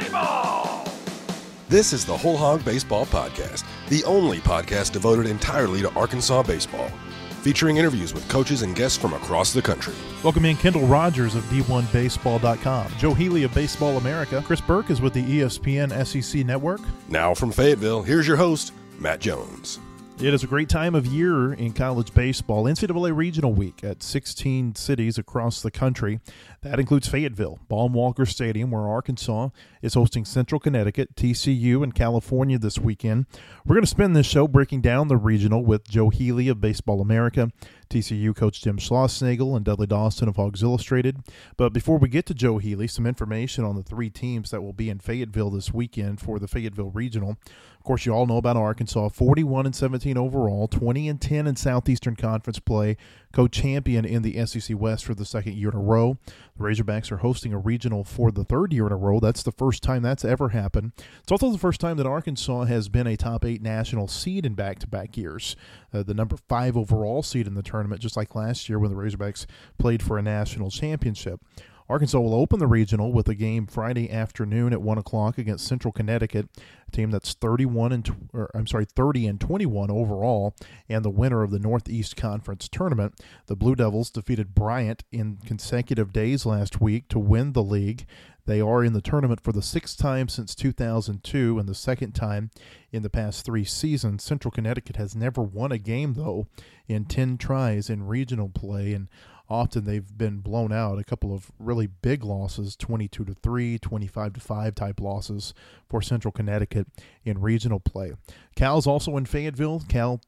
Baseball! This is the Whole Hog Baseball Podcast, the only podcast devoted entirely to Arkansas baseball, featuring interviews with coaches and guests from across the country. Welcome in Kendall Rogers of D1Baseball.com, Joe Healy of Baseball America, Chris Burke is with the ESPN SEC Network. Now from Fayetteville, here's your host, Matt Jones. It is a great time of year in college baseball. NCAA Regional Week at 16 cities across the country. That includes Fayetteville, Baum-Walker Stadium, where Arkansas is hosting Central Connecticut, TCU, and California this weekend. We're going to spend this show breaking down the regional with Joe Healy of Baseball America, TCU coach Jim Schlossnagle, and Dudley Dawson of Hogs Illustrated. But before we get to Joe Healy, some information on the three teams that will be in Fayetteville this weekend for the Fayetteville Regional. Of course, you all know about Arkansas, 41-17 overall, 20-10 in Southeastern Conference play, co-champion in the SEC West for the second year in a row. The Razorbacks are hosting a regional for the third year in a row. That's the first time that's ever happened. It's also the first time that Arkansas has been a top 8 national seed in back-to-back years. The number 5 overall seed in the tournament, just like last year when the Razorbacks played for a national championship. Arkansas will open the regional with a game Friday afternoon at 1 o'clock against Central Connecticut, a team that's 30 and 21 overall, and the winner of the Northeast Conference tournament. The Blue Devils defeated Bryant in consecutive days last week to win the league. They are in the tournament for the 6th time since 2002 and the 2nd time in the past 3 seasons. Central Connecticut has never won a game, though, in 10 tries in regional play, and often they've been blown out. A couple of really big losses, 22-3, 25-5 type losses for Central Connecticut in regional play. Cal's also in Fayetteville. Cal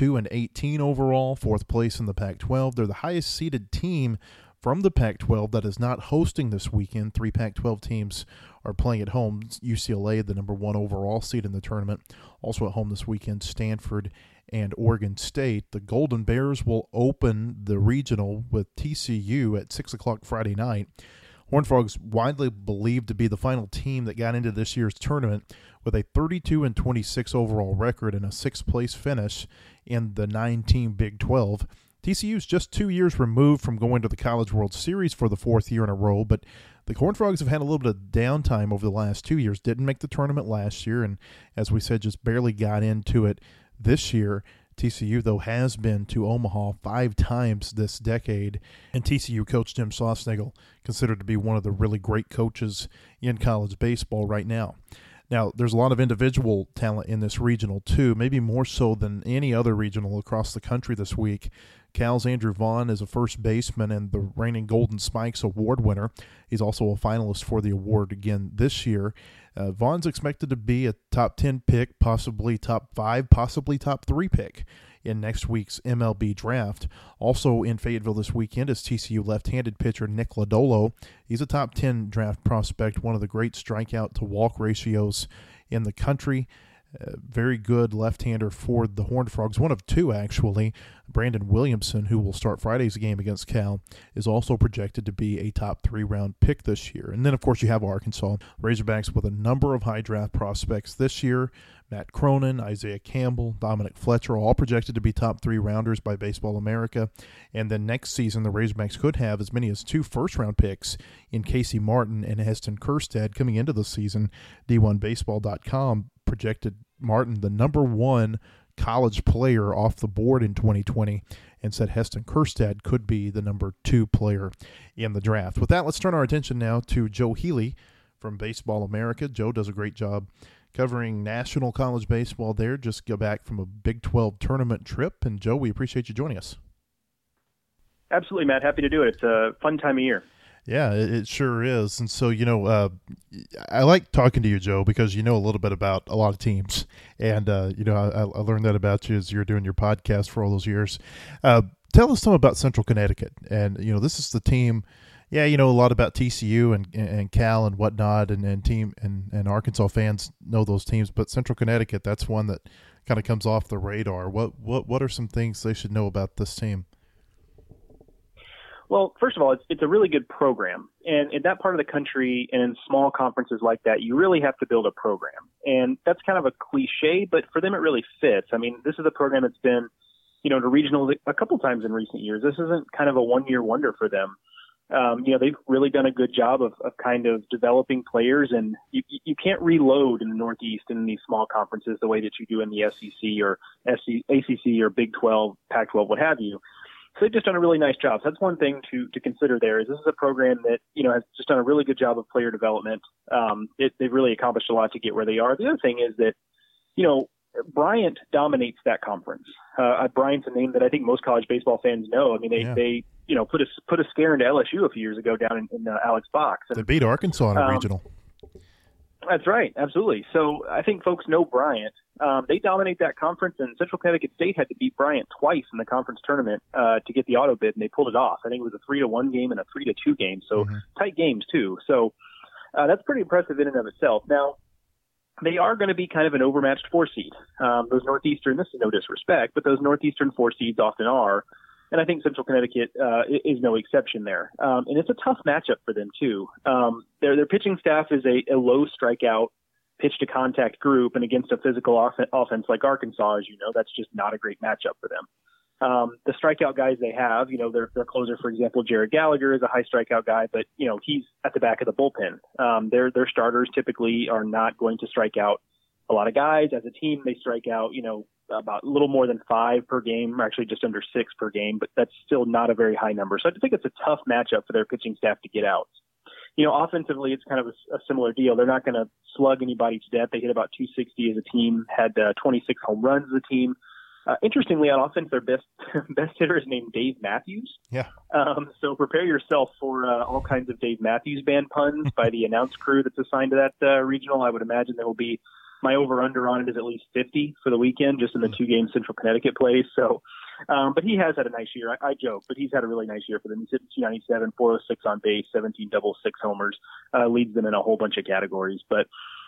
32-18 overall, 4th place in the Pac-12. They're the highest seeded team from the Pac-12 that is not hosting this weekend. 3 Pac-12 teams are playing at home. UCLA, the number 1 overall seed in the tournament, also at home this weekend. Stanford and Oregon State. The Golden Bears will open the regional with TCU at 6 o'clock Friday night. Horned Frogs widely believed to be the final team that got into this year's tournament with a 32-26 overall record and a 6th place finish in the 9-team Big 12. TCU is just 2 years removed from going to the College World Series for the 4th year in a row, but the Horned Frogs have had a little bit of downtime over the last 2 years. Didn't make the tournament last year, and as we said, just barely got into it this year. TCU, though, has been to Omaha 5 times this decade, and TCU coach Jim Schlossnagle considered to be one of the really great coaches in college baseball right now. Now, there's a lot of individual talent in this regional, too, maybe more so than any other regional across the country this week. Cal's Andrew Vaughn is a first baseman and the reigning Golden Spikes Award winner. He's also a finalist for the award again this year. Vaughn's expected to be a top 10 pick, possibly top 5, possibly top 3 pick in next week's MLB draft. Also in Fayetteville this weekend is TCU left-handed pitcher Nick Lodolo. He's a top 10 draft prospect, one of the great strikeout-to-walk ratios in the country. Very good left-hander for the Horned Frogs, one of 2 actually. Brandon Williamson, who will start Friday's game against Cal, is also projected to be a top 3-round pick this year. And then, of course, you have Arkansas Razorbacks with a number of high draft prospects this year. Matt Cronin, Isaiah Campbell, Dominic Fletcher, all projected to be top 3-rounders by Baseball America. And then next season, the Razorbacks could have as many as 2 first-round picks in Casey Martin and Heston Kjerstad coming into the season. D1Baseball.com projected Martin the number 1 college player off the board in 2020 and said Heston Kjerstad could be the number 2 player in the draft. With that, let's turn our attention now to Joe Healy from Baseball America. Joe does a great job covering national college baseball there. Just got back from a Big 12 tournament trip. And, Joe, we appreciate you joining us. Absolutely, Matt. Happy to do it. It's a fun time of year. Yeah, it sure is. And so, I like talking to you, Joe, because you know a little bit about a lot of teams. And, I learned that about you as you're doing your podcast for all those years. Tell us something about Central Connecticut. And, this is the team. Yeah, a lot about TCU and Cal and whatnot, and team and Arkansas fans know those teams. But Central Connecticut, that's one that kind of comes off the radar. What are some things they should know about this team? Well, first of all, it's a really good program. And in that part of the country and in small conferences like that, you really have to build a program. And that's kind of a cliche, but for them it really fits. I mean, this is a program that's been, to regionals a couple times in recent years. This isn't kind of a one-year wonder for them. They've really done a good job of kind of developing players, and you can't reload in the Northeast in these small conferences the way that you do in the SEC or ACC or Big 12, Pac-12, what have you. So they've just done a really nice job. So that's one thing to consider there is this is a program that, has just done a really good job of player development. They've really accomplished a lot to get where they are. The other thing is that, Bryant dominates that conference. Bryant's a name that I think most college baseball fans know. I mean, they put a scare into LSU a few years ago down in Alex Box. They beat Arkansas in a regional. That's right, absolutely. So I think folks know Bryant. They dominate that conference, and Central Connecticut State had to beat Bryant twice in the conference tournament to get the auto bid, and they pulled it off. I think it was a 3-1 game and a 3-2 game, so tight games too. So that's pretty impressive in and of itself. Now, they are going to be kind of an overmatched 4 seed. Those Northeastern, this is no disrespect, but those Northeastern 4 seeds often are. And I think Central Connecticut is no exception there. And it's a tough matchup for them, too. Their pitching staff is a low strikeout, pitch-to-contact group, and against a physical offense like Arkansas, as you know, that's just not a great matchup for them. The strikeout guys they have, their closer, for example, Jared Gallagher is a high strikeout guy, but, he's at the back of the bullpen. Their starters typically are not going to strike out a lot of guys. As a team, they strike out, about a little more than 5 per game, or actually just under 6 per game, but that's still not a very high number. So I think it's a tough matchup for their pitching staff to get out. Offensively, it's kind of a similar deal. They're not going to slug anybody to death. They hit about 260 as a team, had 26 home runs as a team. Interestingly, on offense, their best hitter is named Dave Matthews. Yeah. So prepare yourself for all kinds of Dave Matthews Band puns by the announce crew that's assigned to that regional. I would imagine there will be, my over-under on it is at least 50 for the weekend, just in the 2 games Central Connecticut plays. So, but he has had a nice year. I joke, but he's had a really nice year for them. He's hitting 297, 406 on base, 17 doubles, 6 homers, leads them in a whole bunch of categories. But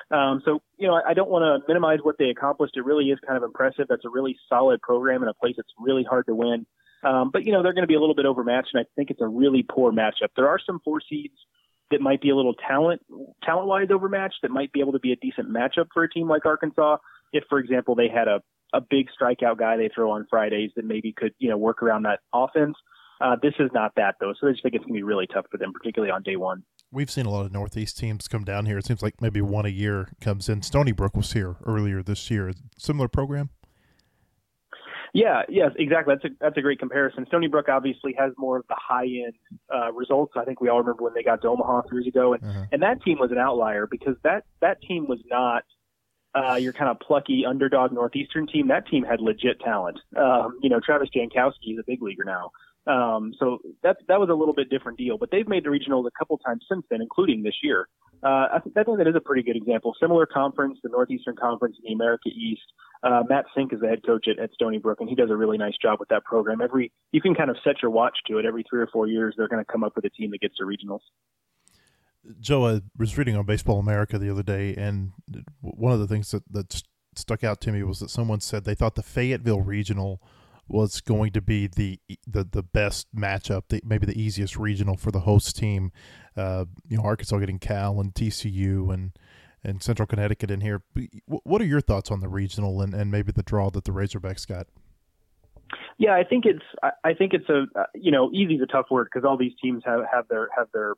I don't want to minimize what they accomplished. It really is kind of impressive. That's a really solid program in a place that's really hard to win. But they're going to be a little bit overmatched, and I think it's a really poor matchup. There are some 4 seeds that might be a little talent-wise overmatched, that might be able to be a decent matchup for a team like Arkansas. If, for example, they had a big strikeout guy they throw on Fridays that maybe could, work around that offense. This is not that, though. So I just think it's going to be really tough for them, particularly on day one. We've seen a lot of Northeast teams come down here. It seems like maybe one a year comes in. Stony Brook was here earlier this year. Similar program? Yeah, yes, exactly. That's a great comparison. Stony Brook obviously has more of the high-end results. I think we all remember when they got to Omaha 3 years ago. And that team was an outlier because that team was not your kind of plucky underdog Northeastern team. That team had legit talent. Travis Jankowski is a big leaguer now. So that was a little bit different deal, but they've made the regionals a couple times since then, including this year. I think that is a pretty good example. Similar conference, the Northeastern Conference in the America East. Matt Sink is the head coach at Stony Brook, and he does a really nice job with that program. You can kind of set your watch to it. Every 3 or 4 years, they're going to come up with a team that gets to regionals. Joe, I was reading on Baseball America the other day, and one of the things that stuck out to me was that someone said they thought the Fayetteville Regional was going to be the best matchup, maybe the easiest regional for the host team. Arkansas getting Cal and TCU and Central Connecticut in here. What are your thoughts on the regional and maybe the draw that the Razorbacks got? Yeah, I think it's a easy is a tough word because all these teams have their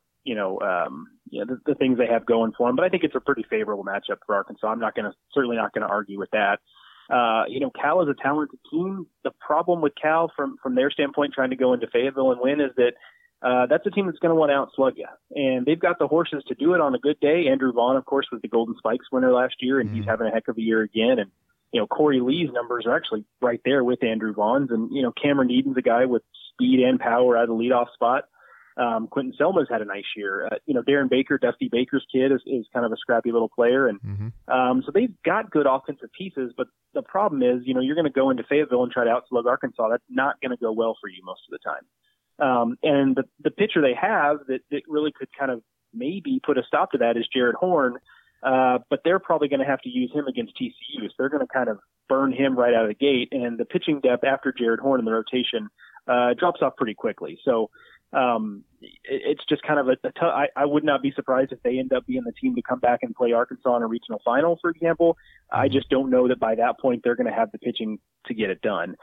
the things they have going for them. But I think it's a pretty favorable matchup for Arkansas. I'm certainly not gonna argue with that. Cal is a talented team. The problem with Cal from their standpoint, trying to go into Fayetteville and win, is that that's a team that's going to want to outslug you. And they've got the horses to do it on a good day. Andrew Vaughn, of course, was the Golden Spikes winner last year, and he's having a heck of a year again. And, Corey Lee's numbers are actually right there with Andrew Vaughn's. And, Cameron Eden's a guy with speed and power at a leadoff spot. Quentin Selma's had a nice year. Darren Baker, Dusty Baker's kid, is kind of a scrappy little player. And so they've got good offensive pieces, but the problem is, you're going to go into Fayetteville and try to outslug Arkansas. That's not going to go well for you most of the time. And the pitcher they have that really could kind of maybe put a stop to that is Jared Horn. But they're probably going to have to use him against TCU. So they're going to kind of burn him right out of the gate. And the pitching depth after Jared Horn in the rotation drops off pretty quickly. So it's just kind of I would not be surprised if they end up being the team to come back and play Arkansas in a regional final, for example. I just don't know that by that point they're going to have the pitching to get it done.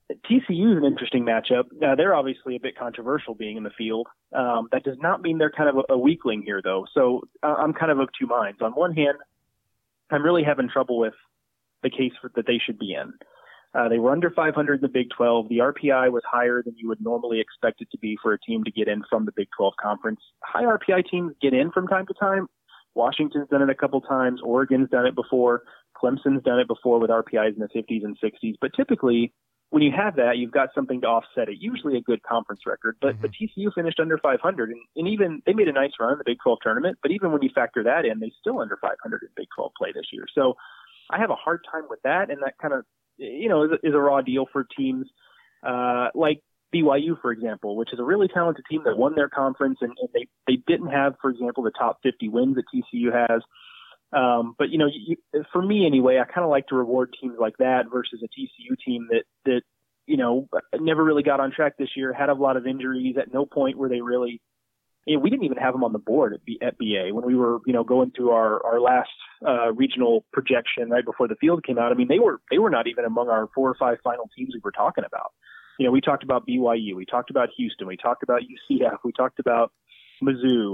TCU is an interesting matchup. They're obviously a bit controversial being in the field. That does not mean they're kind of a weakling here, though. So I'm kind of two minds. On one hand, I'm really having trouble with the case that they should be in. They were under 500 in the Big 12. The RPI was higher than you would normally expect it to be for a team to get in from the Big 12 conference. High RPI teams get in from time to time. Washington's done it a couple times. Oregon's done it before. Clemson's done it before with RPIs in the 50s and 60s. But typically, when you have that, you've got something to offset it, usually a good conference record. But TCU finished under 500, and even they made a nice run in the Big 12 tournament. But even when you factor that in, they still under 500 in Big 12 play this year. So I have a hard time with that, and that kind of is a raw deal for teams like BYU, for example, which is a really talented team that won their conference, and they didn't have, for example, the top 50 wins that TCU has. But for me anyway, I kind of like to reward teams like that versus a TCU team that never really got on track this year, had a lot of injuries. At no point were they really. We didn't even have them on the board at BA when we were going through our last regional projection right before the field came out. I mean, they were not even among our 4 or 5 final teams we were talking about. We talked about BYU, we talked about Houston, we talked about UCF, we talked about Mizzou.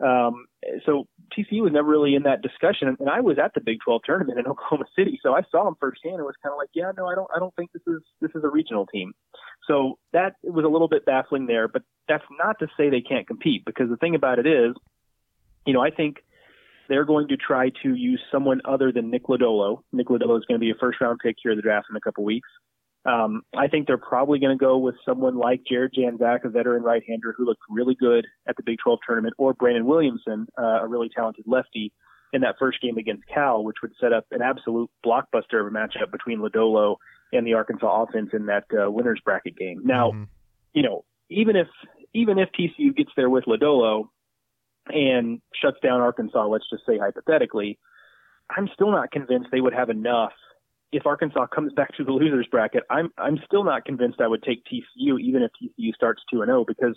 So TCU was never really in that discussion, and I was at the Big 12 tournament in Oklahoma City, so I saw them firsthand and was kind of like, yeah, no, I don't think this is a regional team. So that was a little bit baffling there, but that's not to say they can't compete, because the thing about it is, I think they're going to try to use someone other than Nick Lodolo. Nick Lodolo is going to be a first-round pick here in the draft in a couple weeks. I think they're probably going to go with someone like Jared Janzak, a veteran right-hander who looked really good at the Big 12 tournament, or Brandon Williamson, a really talented lefty, in that first game against Cal, which would set up an absolute blockbuster of a matchup between Lodolo and the Arkansas offense in that winner's bracket game. Now, even if TCU gets there with Lodolo and shuts down Arkansas, let's just say hypothetically, I'm still not convinced they would have enough. If Arkansas comes back to the losers bracket, I'm still not convinced I would take TCU, even if TCU starts 2-0, because,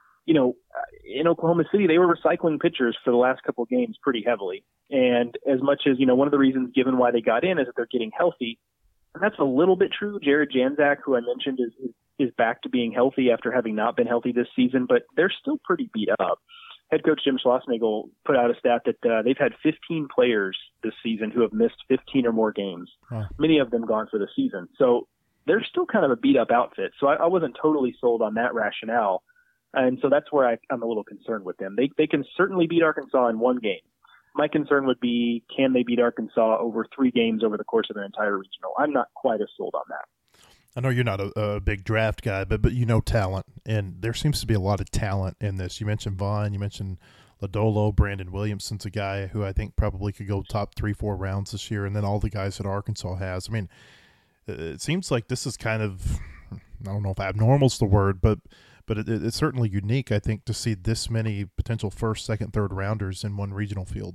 in Oklahoma City, they were recycling pitchers for the last couple of games pretty heavily. And as much as, one of the reasons given why they got in is that they're getting healthy. And that's a little bit true. Jared Janzak, who I mentioned, is back to being healthy after having not been healthy this season, but they're still pretty beat up. Head coach Jim Schlossnagle put out a stat that they've had 15 players this season who have missed 15 or more games, many of them gone for the season. So they're still kind of a beat-up outfit. So I wasn't totally sold on that rationale. And so that's where I'm a little concerned with them. They can certainly beat Arkansas in one game. My concern would be, can they beat Arkansas over 3 games over the course of an entire regional? I'm not quite as sold on that. I know you're not a big draft guy, but talent, and there seems to be a lot of talent in this. You mentioned Vaughn, you mentioned Lodolo, Brandon Williamson's a guy who I think probably could go top 3-4 rounds this year, and then all the guys that Arkansas has. I mean, it seems like this is kind of, I don't know if abnormal's the word, but it's certainly unique, I think, to see this many potential first, second, third rounders in one regional field.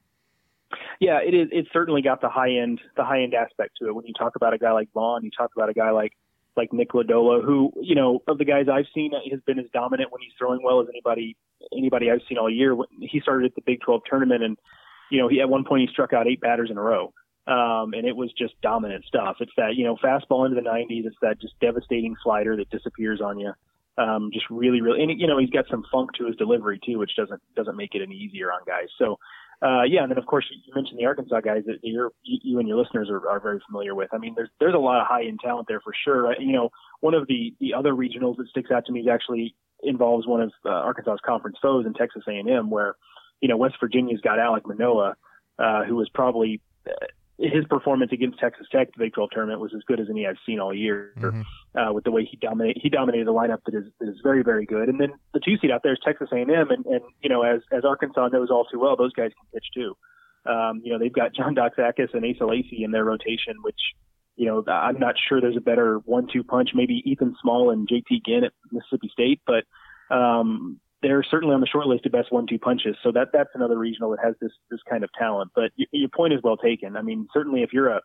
Yeah, it is. It's certainly got the high end aspect to it. When you talk about a guy like Vaughn, you talk about a guy like Nick Lodolo, who, of the guys I've seen, has been as dominant when he's throwing well as anybody I've seen all year. He started at the Big 12 tournament, and he at one point he struck out 8 batters in a row, and it was just dominant stuff. It's that fastball into the 90s. It's that just devastating slider that disappears on you. Just really, really, and he's got some funk to his delivery too, which doesn't make it any easier on guys. So. And then of course you mentioned the Arkansas guys that you and your listeners are very familiar with. I mean, there's a lot of high end talent there for sure. One of the other regionals that sticks out to me is actually involves one of Arkansas's conference foes in Texas A&M, where West Virginia's got Alek Manoah, who was probably his performance against Texas Tech, the Big 12 tournament, was as good as any I've seen all year. With the way he dominated a lineup that is very, very good. And then the 2 seed out there is Texas A&M, and as Arkansas knows all too well, those guys can pitch too. They've got John Doxakis and Asa Lacy in their rotation, which I'm not sure there's a better 1-2 punch. Maybe Ethan Small and JT Ginn at Mississippi State, but they're certainly on the short list of best 1-2 punches. So that's another regional that has this kind of talent. But your point is well taken. I mean, certainly if you're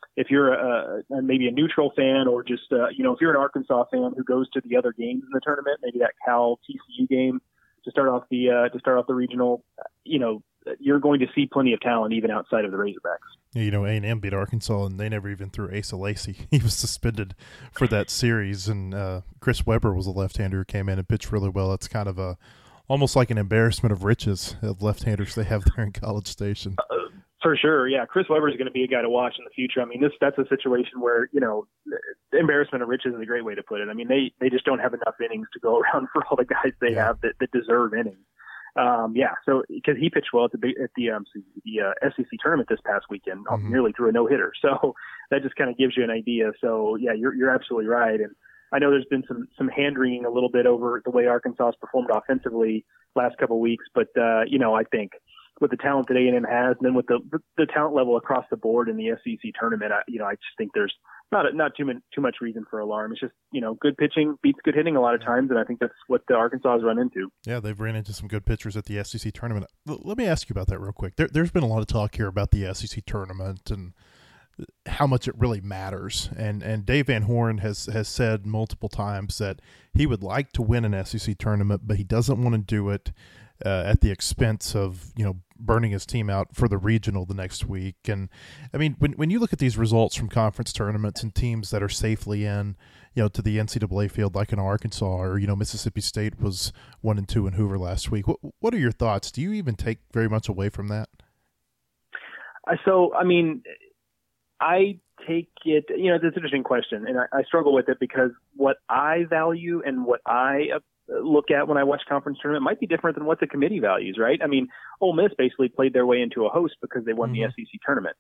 maybe a neutral fan, or just if you're an Arkansas fan who goes to the other games in the tournament, maybe that Cal TCU game to start off the regional, you're going to see plenty of talent even outside of the Razorbacks. You know, A&M beat Arkansas, and they never even threw Asa Lacy. He was suspended for that series, and Chris Webber was a left-hander who came in and pitched really well. It's kind of almost like an embarrassment of riches of left-handers they have there in College Station. For sure, yeah. Chris Webber is going to be a guy to watch in the future. I mean, that's a situation where, the embarrassment of riches is a great way to put it. I mean, they just don't have enough innings to go around for all the guys they have that deserve innings. So because he pitched well at the SEC tournament this past weekend, nearly threw a no-hitter. So that just kind of gives you an idea. So yeah, you're absolutely right. And I know there's been some hand-wringing a little bit over the way Arkansas has performed offensively last couple of weeks, but I think with the talent that A&M has, and then with the talent level across the board in the SEC tournament, I just think there's not too much reason for alarm. It's just, good pitching beats good hitting a lot of times, and I think that's what the Arkansas has run into. Yeah, they've ran into some good pitchers at the SEC tournament. Let me ask you about that real quick. There's been a lot of talk here about the SEC tournament and how much it really matters. And Dave Van Horn has said multiple times that he would like to win an SEC tournament, but he doesn't want to do it at the expense of, burning his team out for the regional the next week. And I mean, when you look at these results from conference tournaments and teams that are safely in, to the NCAA field, like in Arkansas, or, Mississippi State was 1-2 in Hoover last week. What are your thoughts? Do you even take very much away from that? So, I mean, I take it, it's an interesting question, and I struggle with it because what I value and what I look at when I watch conference tournament might be different than what the committee values, right? I mean, Ole Miss basically played their way into a host because they won the SEC tournament.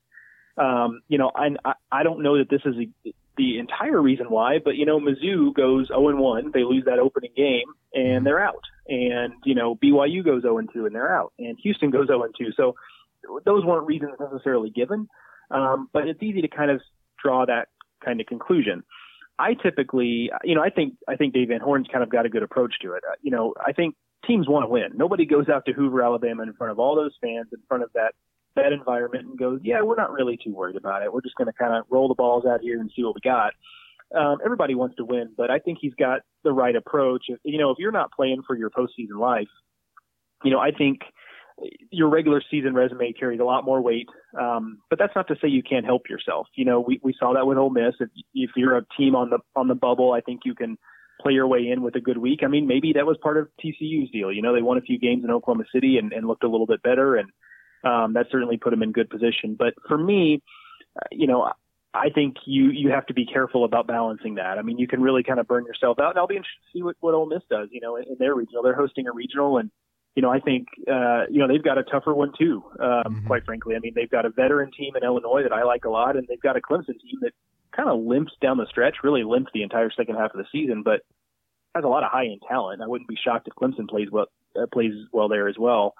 I don't know that this is the entire reason why, but, Mizzou goes 0-1. They lose that opening game, and they're out. And, BYU goes 0-2, and they're out. And Houston goes 0-2. So those weren't reasons necessarily given, but it's easy to kind of draw that kind of conclusion. I typically, I think Dave Van Horn's kind of got a good approach to it. I think teams want to win. Nobody goes out to Hoover, Alabama in front of all those fans, in front of that environment and goes, yeah, we're not really too worried about it. We're just going to kind of roll the balls out here and see what we got. Everybody wants to win, but I think he's got the right approach. If you're not playing for your postseason life, I think your regular season resume carries a lot more weight. But that's not to say you can't help yourself. We saw that with Ole Miss. If you're a team on the bubble, I think you can play your way in with a good week. I mean, maybe that was part of TCU's deal. They won a few games in Oklahoma City and looked a little bit better, and that certainly put them in good position. But for me, I think you have to be careful about balancing that. I mean, you can really kind of burn yourself out. And I'll be interested to see what Ole Miss does, in their regional. They're hosting a regional, and I think, they've got a tougher one too, quite frankly. I mean, they've got a veteran team in Illinois that I like a lot, and they've got a Clemson team that kind of limps down the stretch, really limps the entire second half of the season, but has a lot of high-end talent. I wouldn't be shocked if Clemson plays well there as well.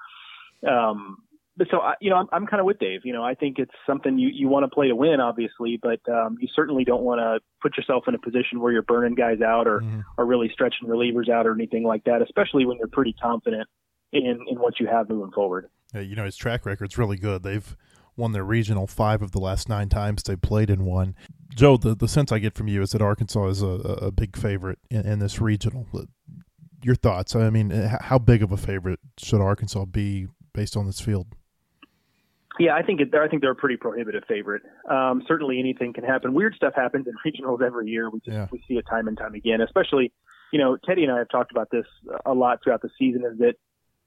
But so, I'm kind of with Dave. I think it's something you want to play to win, obviously, but you certainly don't want to put yourself in a position where you're burning guys out or really stretching relievers out or anything like that, especially when you're pretty confident in what you have moving forward. Yeah, his track record's really good. They've won their regional 5 of the last 9 times they played in one. Joe, the sense I get from you is that Arkansas is a big favorite in this regional. Your thoughts? I mean, how big of a favorite should Arkansas be based on this field? Yeah, I think they're a pretty prohibitive favorite. Certainly anything can happen. Weird stuff happens in regionals every year. We see it time and time again, especially, Teddy and I have talked about this a lot throughout the season, is that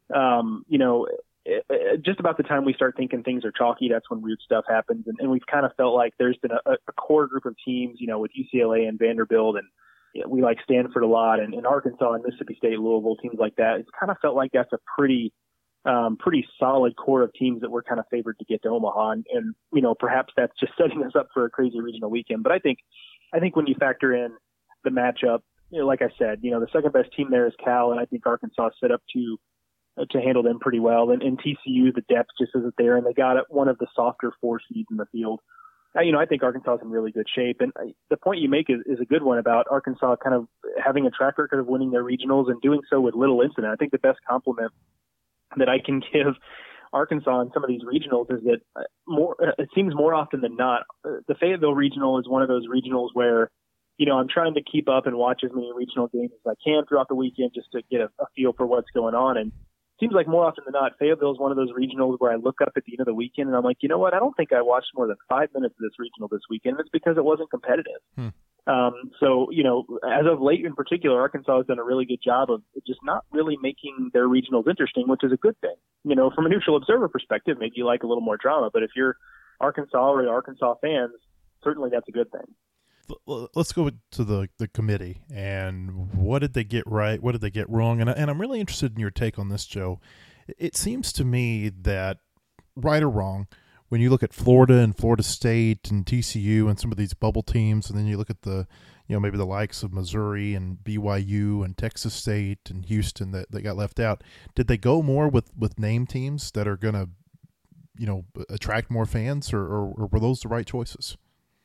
just about the time we start thinking things are chalky, that's when weird stuff happens. And we've kind of felt like there's been a core group of teams, with UCLA and Vanderbilt, and we like Stanford a lot, and Arkansas and Mississippi State, Louisville, teams like that. It's kind of felt like that's a pretty solid core of teams that we're kind of favored to get to Omaha. And perhaps that's just setting us up for a crazy regional weekend. But I think when you factor in the matchup, like I said, the second best team there is Cal, and I think Arkansas is set up to handle them pretty well. And TCU, the depth just isn't there, and they got one of the softer 4 seeds in the field. I think Arkansas is in really good shape. And the point you make is a good one about Arkansas kind of having a track record of winning their regionals and doing so with little incident. I think the best compliment that I can give Arkansas in some of these regionals is that it seems more often than not, the Fayetteville regional is one of those regionals where, I'm trying to keep up and watch as many regional games as I can throughout the weekend just to get a feel for what's going on. And it seems like more often than not, Fayetteville is one of those regionals where I look up at the end of the weekend and I'm like, you know what? I don't think I watched more than 5 minutes of this regional this weekend. It's because it wasn't competitive. So, as of late in particular, Arkansas has done a really good job of just not really making their regionals interesting, which is a good thing. From a neutral observer perspective, maybe you like a little more drama, but if you're Arkansas or Arkansas fans, certainly that's a good thing. Let's go to the committee and what did they get right? What did they get wrong? And I'm really interested in your take on this, Joe. It seems to me that, right or wrong, when you look at Florida and Florida State and TCU and some of these bubble teams, and then you look at the, maybe the likes of Missouri and BYU and Texas State and Houston that got left out, did they go more with name teams that are going to, attract more fans, or were those the right choices?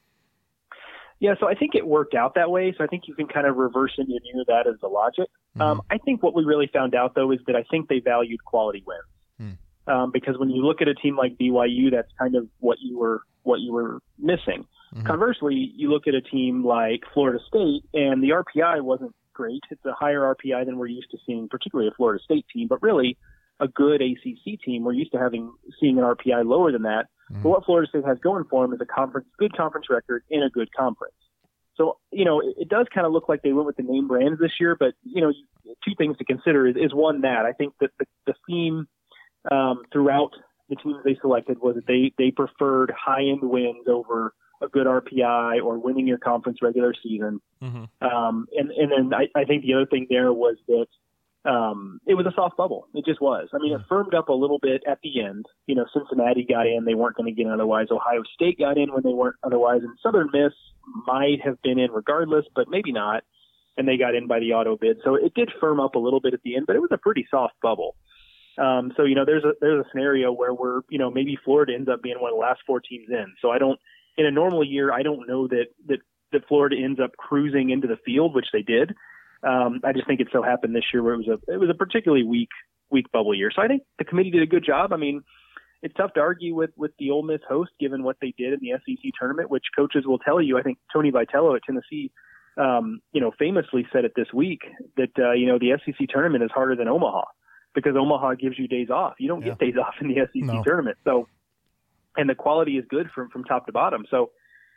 Yeah, so I think it worked out that way. So I think you can kind of reverse engineer that as the logic. I think what we really found out, though, is that I think they valued quality wins. Because when you look at a team like BYU, that's kind of what you were missing. Conversely, you look at a team like Florida State, and the RPI wasn't great. It's a higher RPI than we're used to seeing, particularly a Florida State team, but really a good ACC team. We're used to seeing an RPI lower than that. But what Florida State has going for them is a good conference record in a good conference. So, it does kind of look like they went with the name brands this year, but, two things to consider is one, that I think that the theme throughout the teams they selected was that they preferred high-end wins over a good RPI or winning your conference regular season. And then I think the other thing there was that it was a soft bubble. It just was. I mean, it firmed up a little bit at the end. Cincinnati got in. They weren't going to get in otherwise. Ohio State got in when they weren't otherwise. And Southern Miss might have been in regardless, but maybe not. And they got in by the auto bid. So it did firm up a little bit at the end, but it was a pretty soft bubble. So, there's a scenario where maybe Florida ends up being one of the last 4 teams in. So in a normal year, I don't know that Florida ends up cruising into the field, which they did. I just think it so happened this year where it was a particularly weak bubble year. So I think the committee did a good job. I mean, it's tough to argue with the Ole Miss host given what they did in the SEC tournament, which coaches will tell you. I think Tony Vitello at Tennessee, famously said it this week that the SEC tournament is harder than Omaha because Omaha gives you days off. You don't get days off in the SEC tournament. So, and the quality is good from top to bottom. So,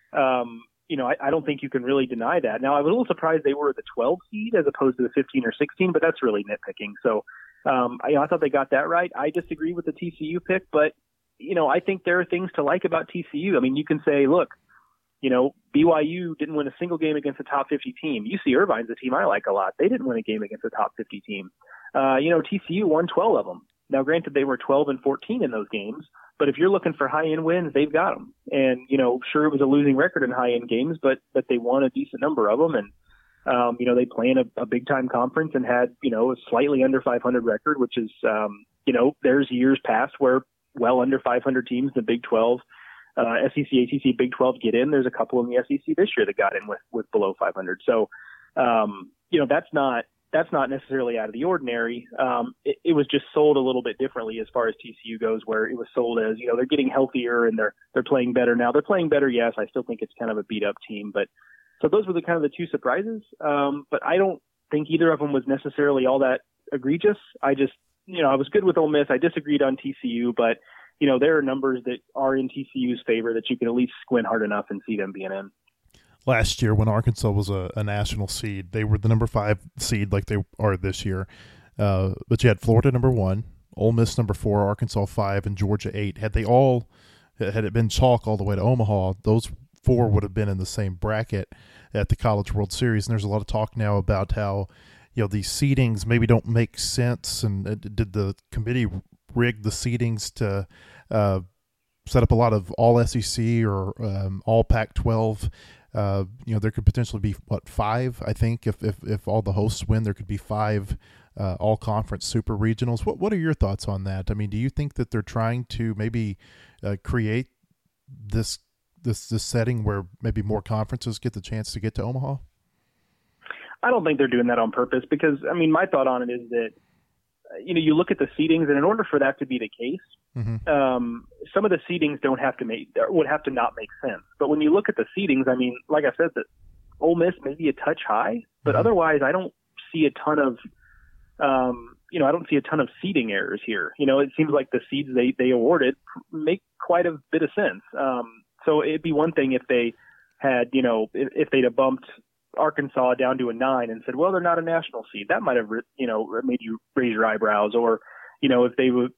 I don't think you can really deny that. Now, I was a little surprised they were the 12 seed as opposed to the 15 or 16, but that's really nitpicking. So, I thought they got that right. I disagree with the TCU pick, but, I think there are things to like about TCU. I mean, you can say, look, BYU didn't win a single game against a top 50 team. UC Irvine's a team I like a lot. They didn't win a game against a top 50 team. TCU won 12 of them. Now, granted, they were 12 and 14 in those games, but if you're looking for high-end wins, they've got them. And, sure, it was a losing record in high-end games, but they won a decent number of them. And, they play in a big-time conference and had, a slightly under 500 record, which is, there's years past where well under 500 teams, the Big 12, SEC, ACC, Big 12 get in. There's a couple in the SEC this year that got in with below 500. So, that's not necessarily out of the ordinary. It was just sold a little bit differently as far as TCU goes, where it was sold as, they're getting healthier and they're playing better now. They're playing better, yes. I still think it's kind of a beat up team, but so those were the kind of the two surprises. But I don't think either of them was necessarily all that egregious. I just, I was good with Ole Miss. I disagreed on TCU, but there are numbers that are in TCU's favor that you can at least squint hard enough and see them being in. Last year when Arkansas was a national seed, they were the number 5 seed like they are this year. But you had Florida number 1, Ole Miss number 4, Arkansas 5, and Georgia 8. Had it been chalk all the way to Omaha, those 4 would have been in the same bracket at the College World Series. And there's a lot of talk now about how, these seedings maybe don't make sense. And did the committee rig the seedings to set up a lot of all SEC or all Pac-12? There could potentially be 5. I think if all the hosts win, there could be 5 all conference super regionals. What are your thoughts on that? I mean, do you think that they're trying to maybe create this setting where maybe more conferences get the chance to get to Omaha? I don't think they're doing that on purpose because, I mean, my thought on it is that, you look at the seedings, and in order for that to be the case, some of the seedings would have to not make sense. But when you look at the seedings, I mean, like I said, that Ole Miss may be a touch high, but otherwise I don't see a ton of I don't see a ton of seeding errors here. It seems like the seeds they awarded make quite a bit of sense. So it'd be one thing if they had, if they'd have bumped Arkansas down to a 9 and said, well, they're not a national seed. That might have, made you raise your eyebrows. Or, if they would,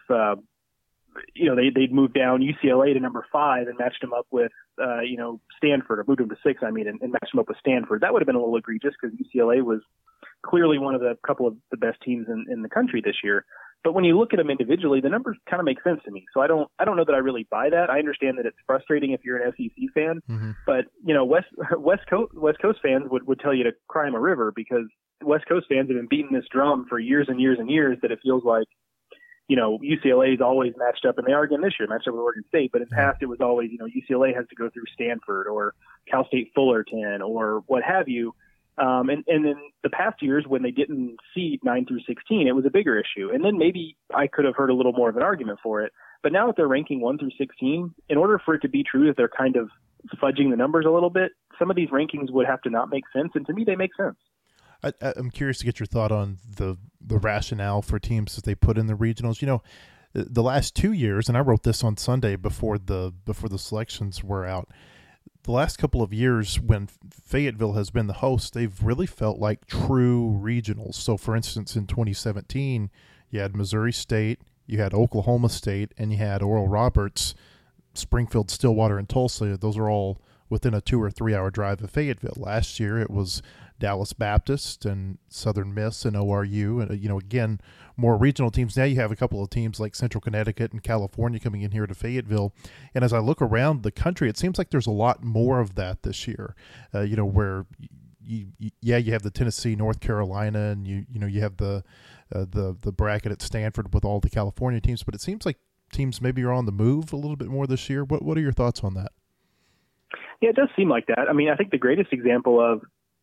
they'd moved down UCLA to number 5 and matched them up with, Stanford, or moved them to 6, and matched them up with Stanford. That would have been a little egregious because UCLA was clearly one of the couple of the best teams in the country this year. But when you look at them individually, the numbers kind of make sense to me. So I don't know that I really buy that. I understand that it's frustrating if you're an SEC fan, but West Coast fans would tell you to cry 'em a river, because West Coast fans have been beating this drum for years and years and years that it feels like, UCLA is always matched up, and they are again this year, matched up with Oregon State. But in the past, it was always, UCLA has to go through Stanford or Cal State Fullerton or what have you. And in the past years when they didn't seed 9 through 16, it was a bigger issue. And then maybe I could have heard a little more of an argument for it. But now that they're ranking 1 through 16, in order for it to be true that they're kind of fudging the numbers a little bit, some of these rankings would have to not make sense. And to me, they make sense. I'm curious to get your thought on the rationale for teams that they put in the regionals. The last 2 years, and I wrote this on Sunday before the selections were out, the last couple of years when Fayetteville has been the host, they've really felt like true regionals. So, for instance, in 2017, you had Missouri State, you had Oklahoma State, and you had Oral Roberts, Springfield, Stillwater, and Tulsa. Those are all within a 2 or 3 hour drive of Fayetteville. Last year, it was Dallas Baptist and Southern Miss and ORU, and again, more regional teams. Now you have a couple of teams like Central Connecticut and California coming in here to Fayetteville. And as I look around the country, it seems like there's a lot more of that this year. Where you have the Tennessee, North Carolina, and you have the bracket at Stanford with all the California teams. But it seems like teams maybe are on the move a little bit more this year. What are your thoughts on that? Yeah, it does seem like that. I think the greatest example of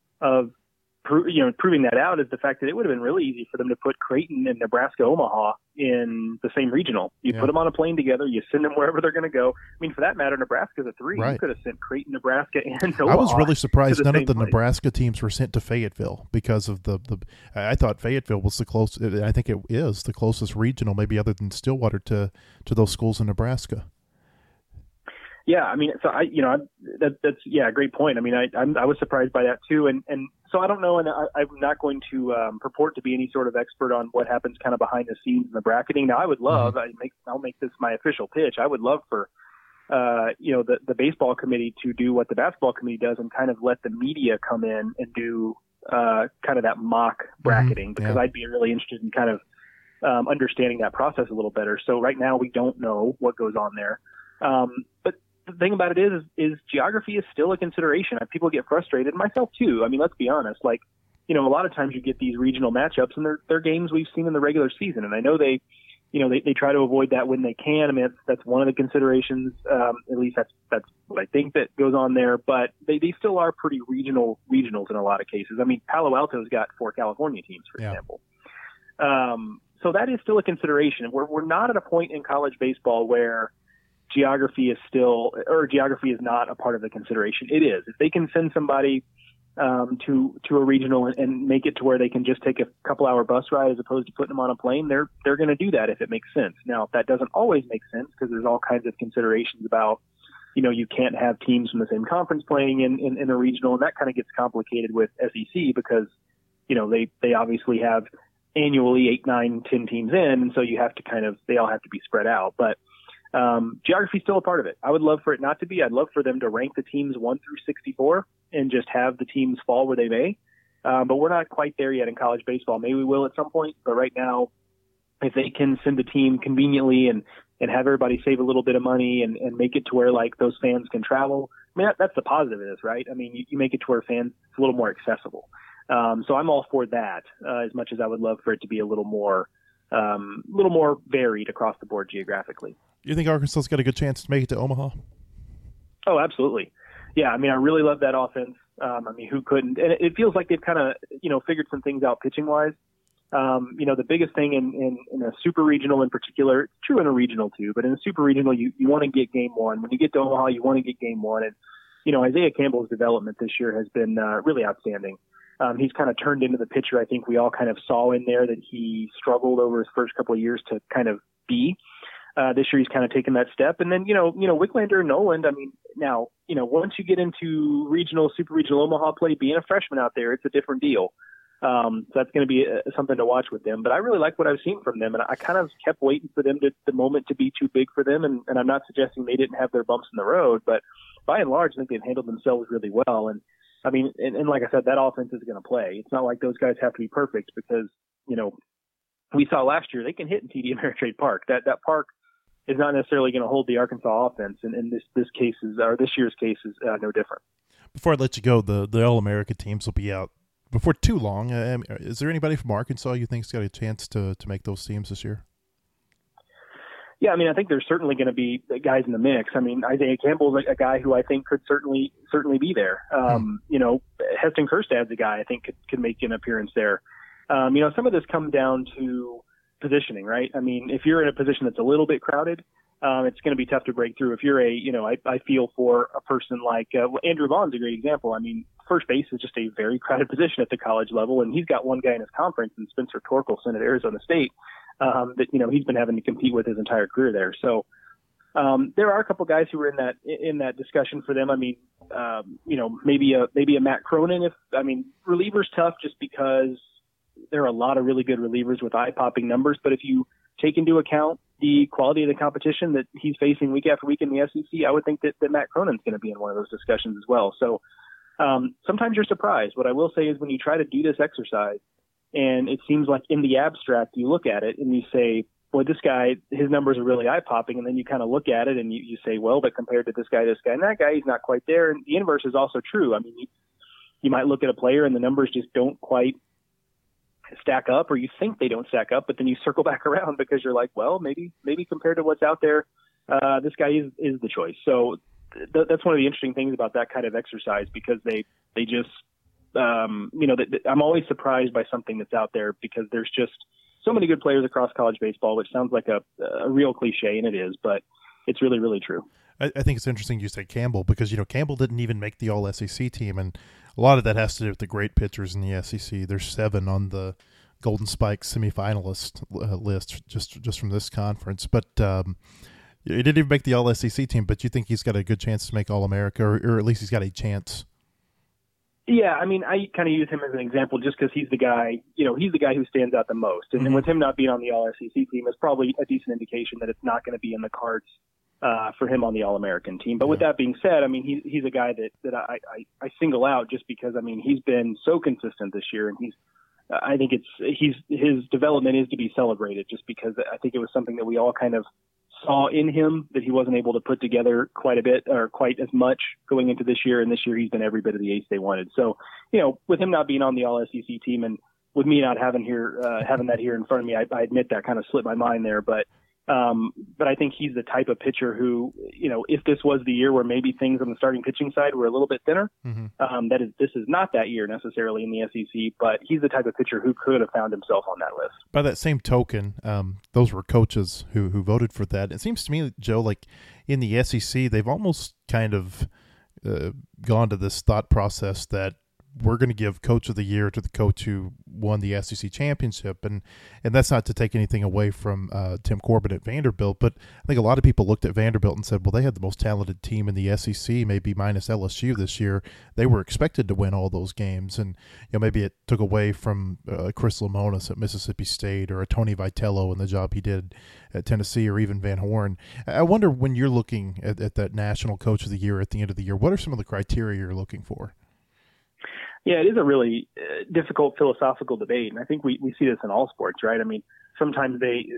proving that out is the fact that it would have been really easy for them to put Creighton and Nebraska Omaha in the same regional. You put them on a plane together, you send them wherever they're going to go. For that matter, Nebraska's a 3. Right. You could have sent Creighton, Nebraska, and Omaha. I was really surprised none of the place. Nebraska teams were sent to Fayetteville because of the I thought Fayetteville was the closest. I think it is the closest regional, maybe other than Stillwater, to those schools in Nebraska. Yeah, that's a great point. I was surprised by that too, and so I don't know, and I'm not going to purport to be any sort of expert on what happens kind of behind the scenes in the bracketing. Now, I would love, I'll make this my official pitch. I would love for the baseball committee to do what the basketball committee does and kind of let the media come in and do kind of that mock bracketing, because I'd be really interested in kind of understanding that process a little better. So right now we don't know what goes on there, but the thing about it is geography is still a consideration. People get frustrated, myself too. Let's be honest. A lot of times you get these regional matchups, and they're games we've seen in the regular season. And I know they try to avoid that when they can. That's one of the considerations. At least that's what I think that goes on there. But they still are pretty regionals in a lot of cases. Palo Alto's got 4 California teams, for example. So that is still a consideration. We're not at a point in college baseball where geography is not a part of the consideration. It is. If they can send somebody to a regional and make it to where they can just take a couple hour bus ride as opposed to putting them on a plane, they're going to do that if it makes sense. Now, that doesn't always make sense because there's all kinds of considerations about, you can't have teams from the same conference playing in a regional, and that kind of gets complicated with SEC because, they obviously have annually 8, 9, 10 teams in, and so they all have to be spread out. But geography is still a part of it. I would love for it not to be. I'd love for them to rank the teams 1 through 64 and just have the teams fall where they may. But we're not quite there yet in college baseball. Maybe we will at some point. But right now, if they can send a team conveniently and have everybody save a little bit of money and make it to where those fans can travel, that's the positive of this, right? You make it to where fans, it's a little more accessible. So I'm all for that as much as I would love for it to be a little more varied across the board geographically. You think Arkansas's got a good chance to make it to Omaha? Oh, absolutely. Yeah, I really love that offense. Who couldn't? And it feels like they've kind of, figured some things out pitching-wise. The biggest thing in a super regional in particular, it's true in a regional too, but in a super regional, you want to get game one. When you get to Omaha, you want to get game one. And, Isaiah Campbell's development this year has been really outstanding. He's kind of turned into the pitcher I think we all kind of saw in there that he struggled over his first couple of years to kind of be. This year he's kind of taken that step. And then, Wicklander and Noland, I mean, now, once you get into regional, super regional Omaha play, being a freshman out there, it's a different deal. So that's going to be something to watch with them. But I really like what I've seen from them, and I kind of kept waiting for them the moment to be too big for them. And I'm not suggesting they didn't have their bumps in the road, but by and large, I think they've handled themselves really well. And I mean, and like I said, that offense is going to play. It's not like those guys have to be perfect because, we saw last year they can hit in TD Ameritrade Park. That park is not necessarily going to hold the Arkansas offense, and in this year's case is no different. Before I let you go, the All-America teams will be out before too long. Is there anybody from Arkansas you think's got a chance to make those teams this year? Yeah, I mean, I think there's certainly going to be guys in the mix. I mean, Isaiah Campbell's a guy who I think could certainly be there. Heston Kjerstad's a guy I think could make an appearance there. Some of this comes down to positioning, right? I mean, if you're in a position that's a little bit crowded, it's going to be tough to break through. If you're I feel for a person like Andrew Vaughn's a great example. I mean, first base is just a very crowded position at the college level, and he's got one guy in his conference, and Spencer Torkelson at Arizona State, that he's been having to compete with his entire career there. So there are a couple guys who are in that discussion for them. I mean, maybe a Matt Cronin. Reliever's tough just because there are a lot of really good relievers with eye-popping numbers, but if you take into account the quality of the competition that he's facing week after week in the SEC, I would think that Matt Cronin's going to be in one of those discussions as well. So sometimes you're surprised. What I will say is when you try to do this exercise, and it seems like in the abstract you look at it and you say, boy, this guy, his numbers are really eye-popping, and then you kind of look at it and you say, well, but compared to this guy, and that guy, he's not quite there. And the inverse is also true. I mean, you might look at a player and the numbers just don't quite stack up, or you think they don't stack up, but then you circle back around because you're like, well, maybe compared to what's out there, this guy is the choice. So that's one of the interesting things about that kind of exercise, because they just, I'm always surprised by something that's out there because there's just so many good players across college baseball, which sounds like a real cliche, and it is, but it's really, really true. I think it's interesting you say Campbell because, Campbell didn't even make the All-SEC team, and a lot of that has to do with the great pitchers in the SEC. There's 7 on the Golden Spike semifinalist list just from this conference. But he didn't even make the All-SEC team, but you think he's got a good chance to make All-America, or at least he's got a chance? Yeah, I mean, I kind of use him as an example just because he's the guy, he's the guy who stands out the most. And then with him not being on the All-SEC team, it's probably a decent indication that it's not going to be in the cards for him on the All-American team. But with that being said, I mean, he's a guy that I single out just because, I mean, he's been so consistent this year, and I think his development is to be celebrated just because I think it was something that we all kind of saw in him that he wasn't able to put together quite a bit or quite as much going into this year. And this year he's been every bit of the ace they wanted. So, with him not being on the All-SEC team and with me not having that here in front of me, I admit that kind of slipped my mind there, but I think he's the type of pitcher who, if this was the year where maybe things on the starting pitching side were a little bit thinner, this is not that year necessarily in the SEC, but he's the type of pitcher who could have found himself on that list. By that same token, those were coaches who voted for that. It seems to me, Joe, like in the SEC, they've almost kind of gone to this thought process that we're going to give Coach of the Year to the coach who won the SEC championship, and that's not to take anything away from Tim Corbin at Vanderbilt, but I think a lot of people looked at Vanderbilt and said, well, they had the most talented team in the SEC, maybe minus LSU this year. They were expected to win all those games, and maybe it took away from Chris Lemonis at Mississippi State or a Tony Vitello and the job he did at Tennessee, or even Van Horn. I wonder, when you're looking at that National Coach of the Year at the end of the year, what are some of the criteria you're looking for? Yeah, it is a really difficult philosophical debate, and I think we see this in all sports, right? I mean, sometimes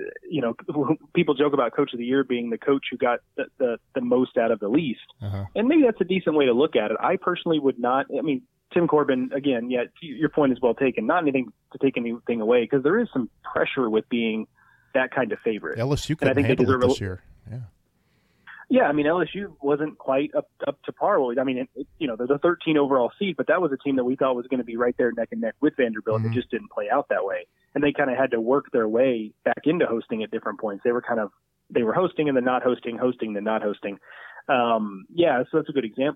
people joke about Coach of the Year being the coach who got the most out of the least, and maybe that's a decent way to look at it. I personally would not. I mean, Tim Corbin, again, yeah, your point is well taken. Not anything to take anything away, because there is some pressure with being that kind of favorite. LSU couldn't handle it this year. Yeah. Yeah, I mean, LSU wasn't quite up to par. I mean, they're the 13 overall seed, but that was a team that we thought was going to be right there neck and neck with Vanderbilt. It just didn't play out that way. And they kind of had to work their way back into hosting at different points. They were hosting and then not hosting, hosting, then not hosting. So that's a good example.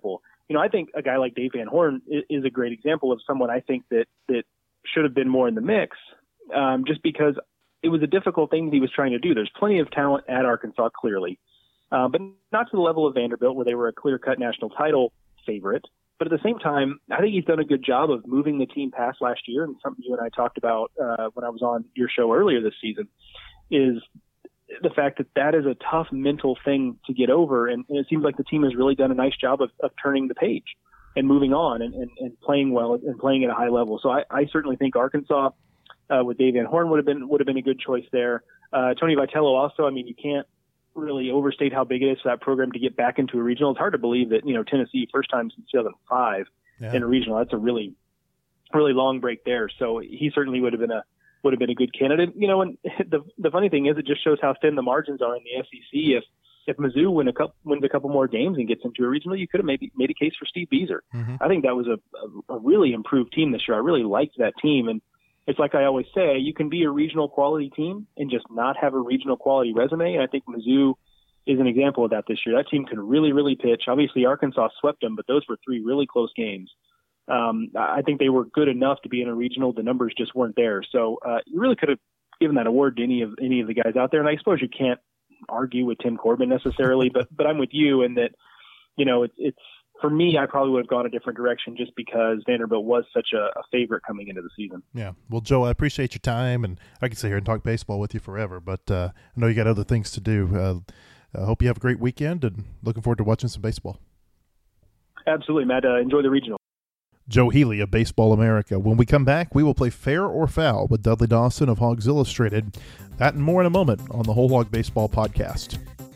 I think a guy like Dave Van Horn is a great example of someone I think that should have been more in the mix, just because it was a difficult thing that he was trying to do. There's plenty of talent at Arkansas, clearly, but not to the level of Vanderbilt, where they were a clear-cut national title favorite. But at the same time, I think he's done a good job of moving the team past last year, and something you and I talked about when I was on your show earlier this season is the fact that is a tough mental thing to get over, and it seems like the team has really done a nice job of turning the page and moving on and playing well and playing at a high level. So I certainly think Arkansas with Dave Van Horn would have been a good choice there. Tony Vitello also, I mean, you can't really overstate how big it is for that program to get back into a regional. It's hard to believe that, Tennessee, first time since 2005 in a regional. That's a really, really long break there. So he certainly would have been a good candidate. And the funny thing is, it just shows how thin the margins are in the SEC. If Mizzou wins a couple more games and gets into a regional, you could have maybe made a case for Steve Beazer. Mm-hmm. I think that was a really improved team this year. I really liked that team. And it's like I always say, you can be a regional quality team and just not have a regional quality resume. And I think Mizzou is an example of that this year. That team can really, really pitch. Obviously, Arkansas swept them, but those were 3 really close games. I think they were good enough to be in a regional. The numbers just weren't there. So you really could have given that award to any of the guys out there. And I suppose you can't argue with Tim Corbin necessarily, but I'm with you in that, it's for me, I probably would have gone a different direction just because Vanderbilt was such a favorite coming into the season. Yeah. Well, Joe, I appreciate your time, and I could sit here and talk baseball with you forever, but I know you got other things to do. I hope you have a great weekend, and looking forward to watching some baseball. Absolutely, Matt. Enjoy the regional. Joe Healy of Baseball America. When we come back, we will play Fair or Foul with Dudley Dawson of Hogs Illustrated. That and more in a moment on the Whole Hog Baseball Podcast.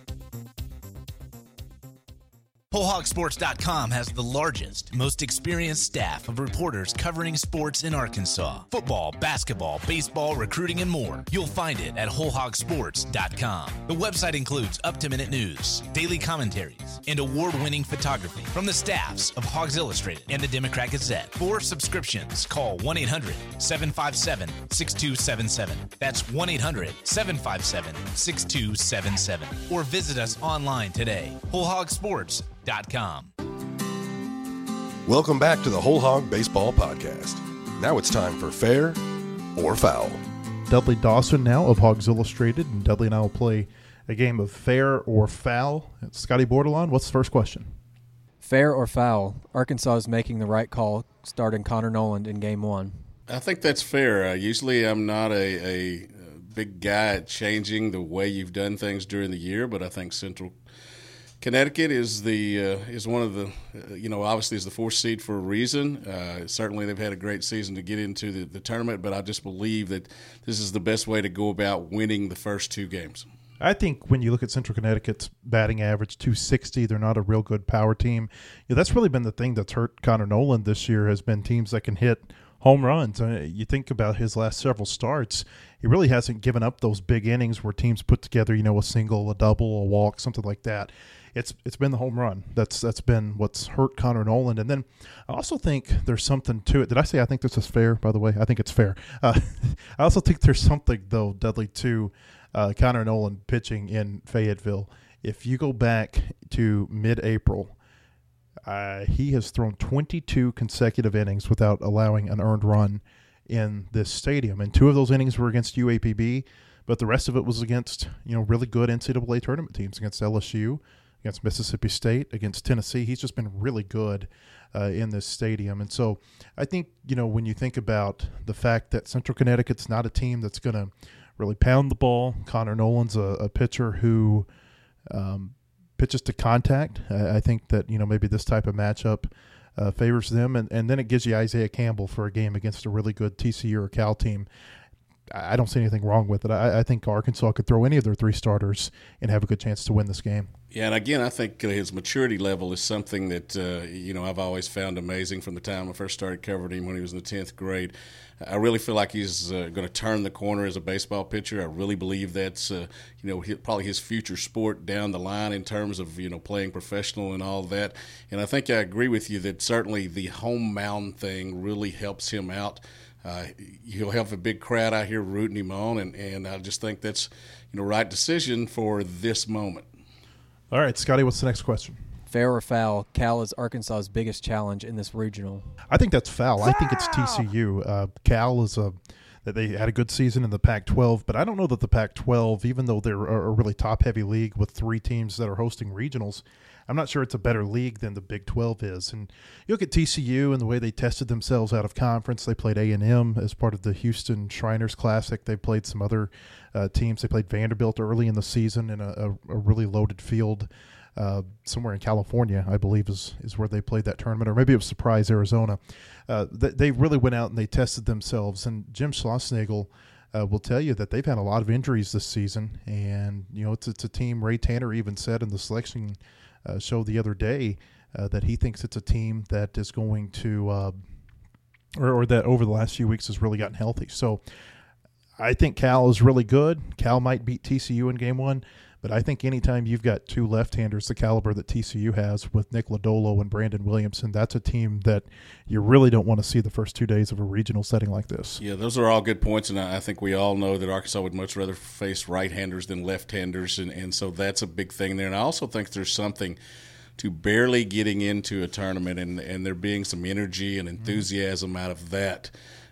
WholeHogSports.com has the largest, most experienced staff of reporters covering sports in Arkansas. Football, basketball, baseball, recruiting, and more. You'll find it at WholeHogSports.com. The website includes up-to-minute news, daily commentaries, and award-winning photography from the staffs of Hogs Illustrated and the Democrat Gazette. For subscriptions, call 1-800-757-6277. That's 1-800-757-6277. Or visit us online today. WholeHogSports.com. Welcome back to the Whole Hog Baseball Podcast. Now it's time for Fair or Foul. Dudley Dawson now of Hogs Illustrated, and Dudley and I will play a game of Fair or Foul. Scotty Bordelon, what's the first question? Fair or foul? Arkansas is making the right call starting Connor Noland in Game 1. I think that's fair. Usually I'm not a big guy at changing the way you've done things during the year, but I think Central Connecticut is one of the obviously is the 4th seed for a reason. Certainly they've had a great season to get into the tournament, but I just believe that this is the best way to go about winning the first 2 games. I think when you look at Central Connecticut's batting average, 260, they're not a real good power team. That's really been the thing that's hurt Connor Noland this year, has been teams that can hit home runs. You think about his last several starts, he really hasn't given up those big innings where teams put together, a single, a double, a walk, something like that. It's been the home run. That's been what's hurt Connor Noland. And then I also think there's something to it. Did I say I think this is fair, by the way? I think it's fair. I also think there's something, though, Dudley, to Connor Noland pitching in Fayetteville. If you go back to mid-April, he has thrown 22 consecutive innings without allowing an earned run in this stadium. And 2 of those innings were against UAPB, but the rest of it was against, really good NCAA tournament teams, against LSU, against Mississippi State, against Tennessee. He's just been really good in this stadium. And so I think, when you think about the fact that Central Connecticut's not a team that's going to really pound the ball, Connor Noland's a pitcher who pitches to contact. I think that, maybe this type of matchup favors them. And then it gives you Isaiah Campbell for a game against a really good TCU or Cal team. I don't see anything wrong with it. I think Arkansas could throw any of their 3 starters and have a good chance to win this game. Yeah, and again, I think his maturity level is something that, I've always found amazing from the time I first started covering him when he was in the 10th grade. I really feel like he's going to turn the corner as a baseball pitcher. I really believe that's, probably his future sport down the line in terms of, playing professional and all that. And I think I agree with you that certainly the home mound thing really helps him out. He'll have a big crowd out here rooting him on, and I just think that's right decision for this moment. All right, Scotty, what's the next question? Fair or foul, Cal is Arkansas's biggest challenge in this regional. I think that's foul. I think it's TCU. Cal is that they had a good season in the Pac-12, but I don't know that the Pac-12, even though they're a really top-heavy league with 3 teams that are hosting regionals, I'm not sure it's a better league than the Big 12 is. And you look at TCU and the way they tested themselves out of conference. They played A&M as part of the Houston Shriners Classic. They played some other teams. They played Vanderbilt early in the season in a really loaded field. Somewhere in California, I believe, is where they played that tournament, or maybe it was Surprise, Arizona. They really went out and they tested themselves, and Jim Schlossnagle will tell you that they've had a lot of injuries this season, and it's a team. Ray Tanner even said in the selection show the other day that he thinks it's a team that is going to, or that over the last few weeks has really gotten healthy. So I think Cal is really good. Cal might beat TCU in game 1. But I think anytime you've got 2 left-handers the caliber that TCU has with Nick Lodolo and Brandon Williamson, that's a team that you really don't want to see the first 2 days of a regional setting like this. Yeah, those are all good points, and I think we all know that Arkansas would much rather face right-handers than left-handers, and so that's a big thing there. And I also think there's something to barely getting into a tournament and there being some energy and enthusiasm out of that.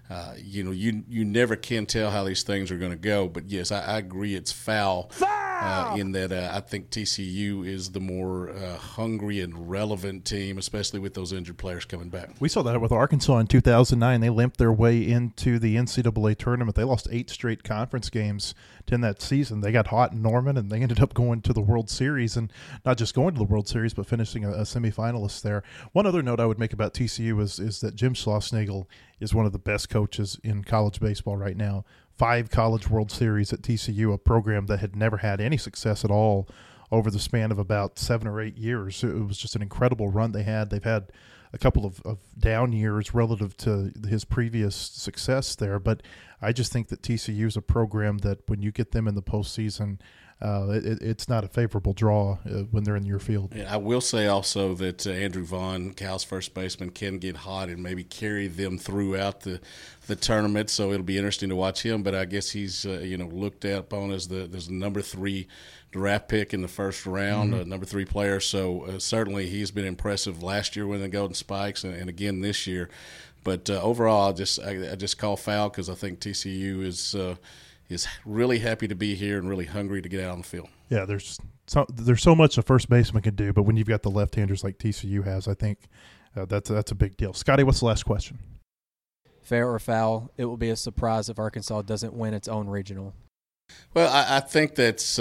You never can tell how these things are going to go, but yes, I agree it's foul. In that I think TCU is the more hungry and relevant team, especially with those injured players coming back. We saw that with Arkansas in 2009. They limped their way into the NCAA tournament. They lost 8 straight conference games in that season. They got hot in Norman, and they ended up going to the World Series, and not just going to the World Series, but finishing a semifinalist there. One other note I would make about TCU is that Jim Schlossnagle is one of the best coaches in college baseball right now. 5 College World Series at TCU, a program that had never had any success at all over the span of about 7 or 8 years. It was just an incredible run they had. They've had a couple of down years relative to his previous success there, but I just think that TCU is a program that when you get them in the postseason, it's not a favorable draw when they're in your field. Yeah, I will say also that Andrew Vaughn, Cal's first baseman, can get hot and maybe carry them throughout the tournament. So it'll be interesting to watch him. But I guess he's looked at upon as the number 3 draft pick in the first round, number 3 player. So certainly he's been impressive last year winning the Golden Spikes and again this year. But overall, I just call foul because I think TCU is really happy to be here and really hungry to get out on the field. Yeah, there's so much a first baseman can do, but when you've got the left-handers like TCU has, I think that's a big deal. Scotty, what's the last question? Fair or foul, it will be a surprise if Arkansas doesn't win its own regional. Well, I think that's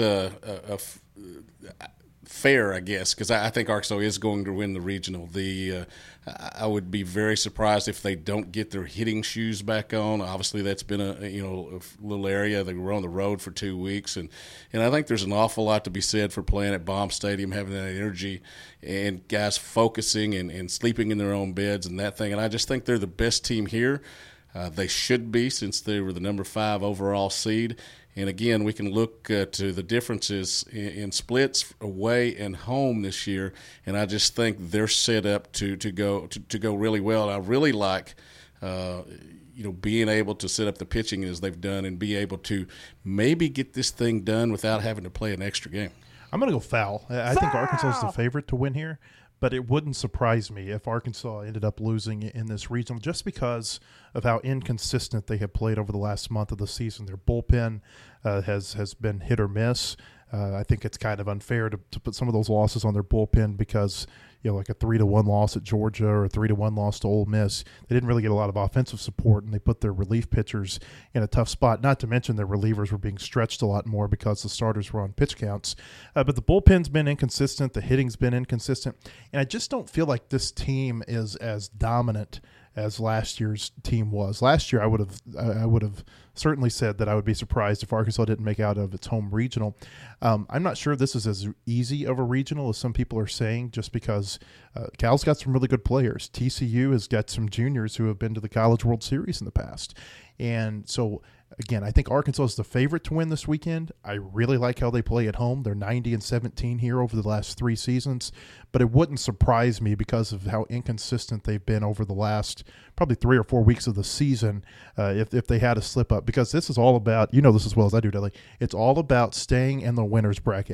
fair, I guess, because I think Arkansas is going to win the regional. I would be very surprised if they don't get their hitting shoes back on. Obviously, that's been a little area. They were on the road for 2 weeks, and I think there's an awful lot to be said for playing at Baum Stadium, having that energy, and guys focusing and sleeping in their own beds and that thing. And I just think they're the best team here. They should be, since they were the number 5 overall seed. And again, we can look to the differences in splits away and home this year, and I just think they're set up to go really well. And I really like being able to set up the pitching as they've done and be able to maybe get this thing done without having to play an extra game. I'm going to go foul. I think Arkansas is the favorite to win here, but it wouldn't surprise me if Arkansas ended up losing in this regional just because of how inconsistent they have played over the last month of the season. Their bullpen has been hit or miss. I think it's kind of unfair to put some of those losses on their bullpen because, like a 3-1 loss at Georgia or a 3-1 loss to Ole Miss, they didn't really get a lot of offensive support, and they put their relief pitchers in a tough spot, not to mention their relievers were being stretched a lot more because the starters were on pitch counts. But the bullpen's been inconsistent, the hitting's been inconsistent, and I just don't feel like this team is as dominant as last year's team was. Last year, I would have certainly said that I would be surprised if Arkansas didn't make out of its home regional. I'm not sure this is as easy of a regional as some people are saying, just because Cal's got some really good players. TCU has got some juniors who have been to the College World Series in the past. And so, again, I think Arkansas is the favorite to win this weekend. I really like how they play at home. They're 90-17 here over the last 3 seasons, but it wouldn't surprise me because of how inconsistent they've been over the last probably 3 or 4 weeks of the season if they had a slip up, because this is all about, this as well as I do, Deli, it's all about staying in the winner's bracket.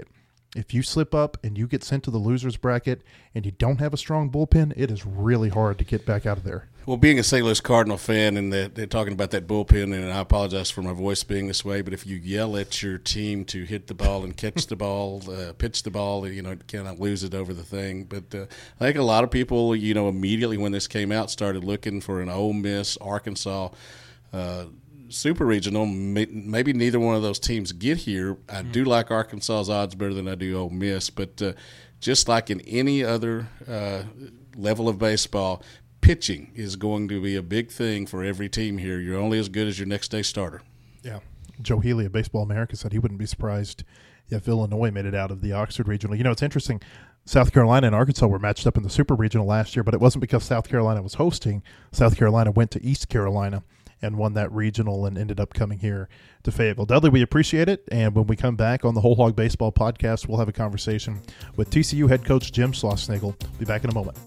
If you slip up and you get sent to the loser's bracket and you don't have a strong bullpen, it is really hard to get back out of there. Well, being a St. Louis Cardinal fan, and they're talking about that bullpen, and I apologize for my voice being this way, but if you yell at your team to hit the ball and catch the ball, pitch the ball, kind of lose it over the thing. But I think a lot of people, immediately when this came out, started looking for an Ole Miss, Arkansas Super Regional. Maybe neither one of those teams get here. I do like Arkansas's odds better than I do Ole Miss, but just like in any other level of baseball, pitching is going to be a big thing for every team here. You're only as good as your next day starter. Yeah. Joe Healy of Baseball America said he wouldn't be surprised if Illinois made it out of the Oxford Regional. It's interesting. South Carolina and Arkansas were matched up in the Super Regional last year, but it wasn't because South Carolina was hosting. South Carolina went to East Carolina and won that regional and ended up coming here to Fayetteville. Dudley, we appreciate it. And when we come back on the Whole Hog Baseball podcast, we'll have a conversation with TCU head coach Jim Schlossnagle. Be back in a moment.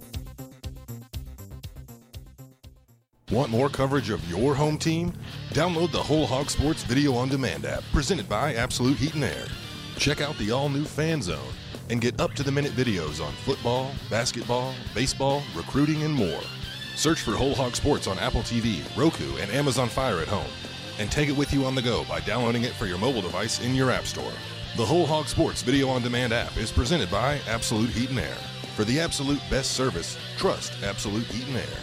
Want more coverage of your home team? Download the Whole Hog Sports Video on Demand app presented by Absolute Heat and Air. Check out the all-new Fan Zone and get up-to-the-minute videos on football, basketball, baseball, recruiting, and more. Search for Whole Hog Sports on Apple TV, Roku, and Amazon Fire at home. And take it with you on the go by downloading it for your mobile device in your app store. The Whole Hog Sports Video on Demand app is presented by Absolute Heat and Air. For the absolute best service, trust Absolute Heat and Air.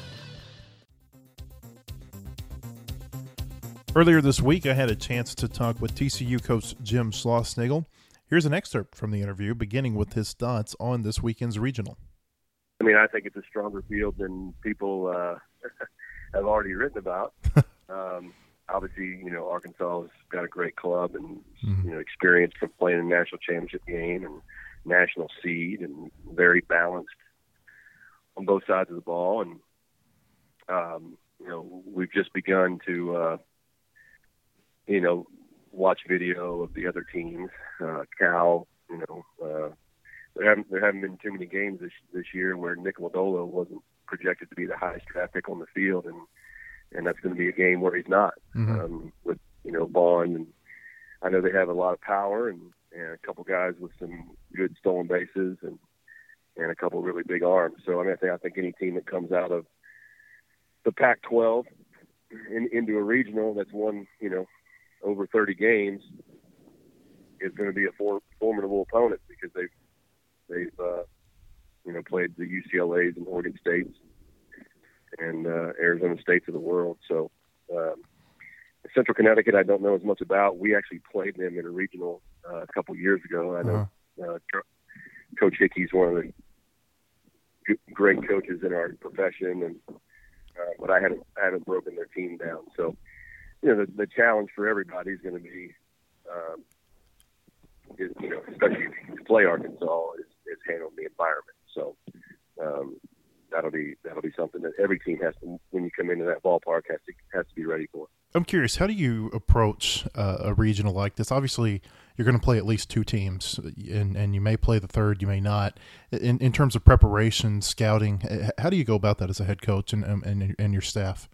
Earlier this week, I had a chance to talk with TCU coach Jim Schlossnagle. Here's an excerpt from the interview, beginning with his thoughts on this weekend's regional. I think it's a stronger field than people have already written about. Obviously, Arkansas has got a great club and, experience from playing in a national championship game and national seed and very balanced on both sides of the ball. And, we've just begun to, watch video of the other teams. Cal, there haven't been too many games this year where Nick Lodolo wasn't projected to be the highest draft pick on the field, and that's going to be a game where he's not. With Bond, and I know they have a lot of power and a couple guys with some good stolen bases and a couple really big arms. So I think any team that comes out of the Pac-12 into a regional that's won over 30 games is going to be a formidable opponent because they've played the UCLA's and Oregon States and Arizona States of the world. So Central Connecticut, I don't know as much about. We actually played them in a regional a couple years ago. I know Coach Hickey's one of the great coaches in our profession, and but I haven't broken their team down. So the challenge for everybody is going to be, especially if you play Arkansas, is handling the environment. So that'll be something that every team has to, when you come into that ballpark, has to be ready for. I'm curious, how do you approach a regional like this? Obviously, you're going to play at least two teams, and you may play the third, you may not. In terms of preparation, scouting, how do you go about that as a head coach and your staff?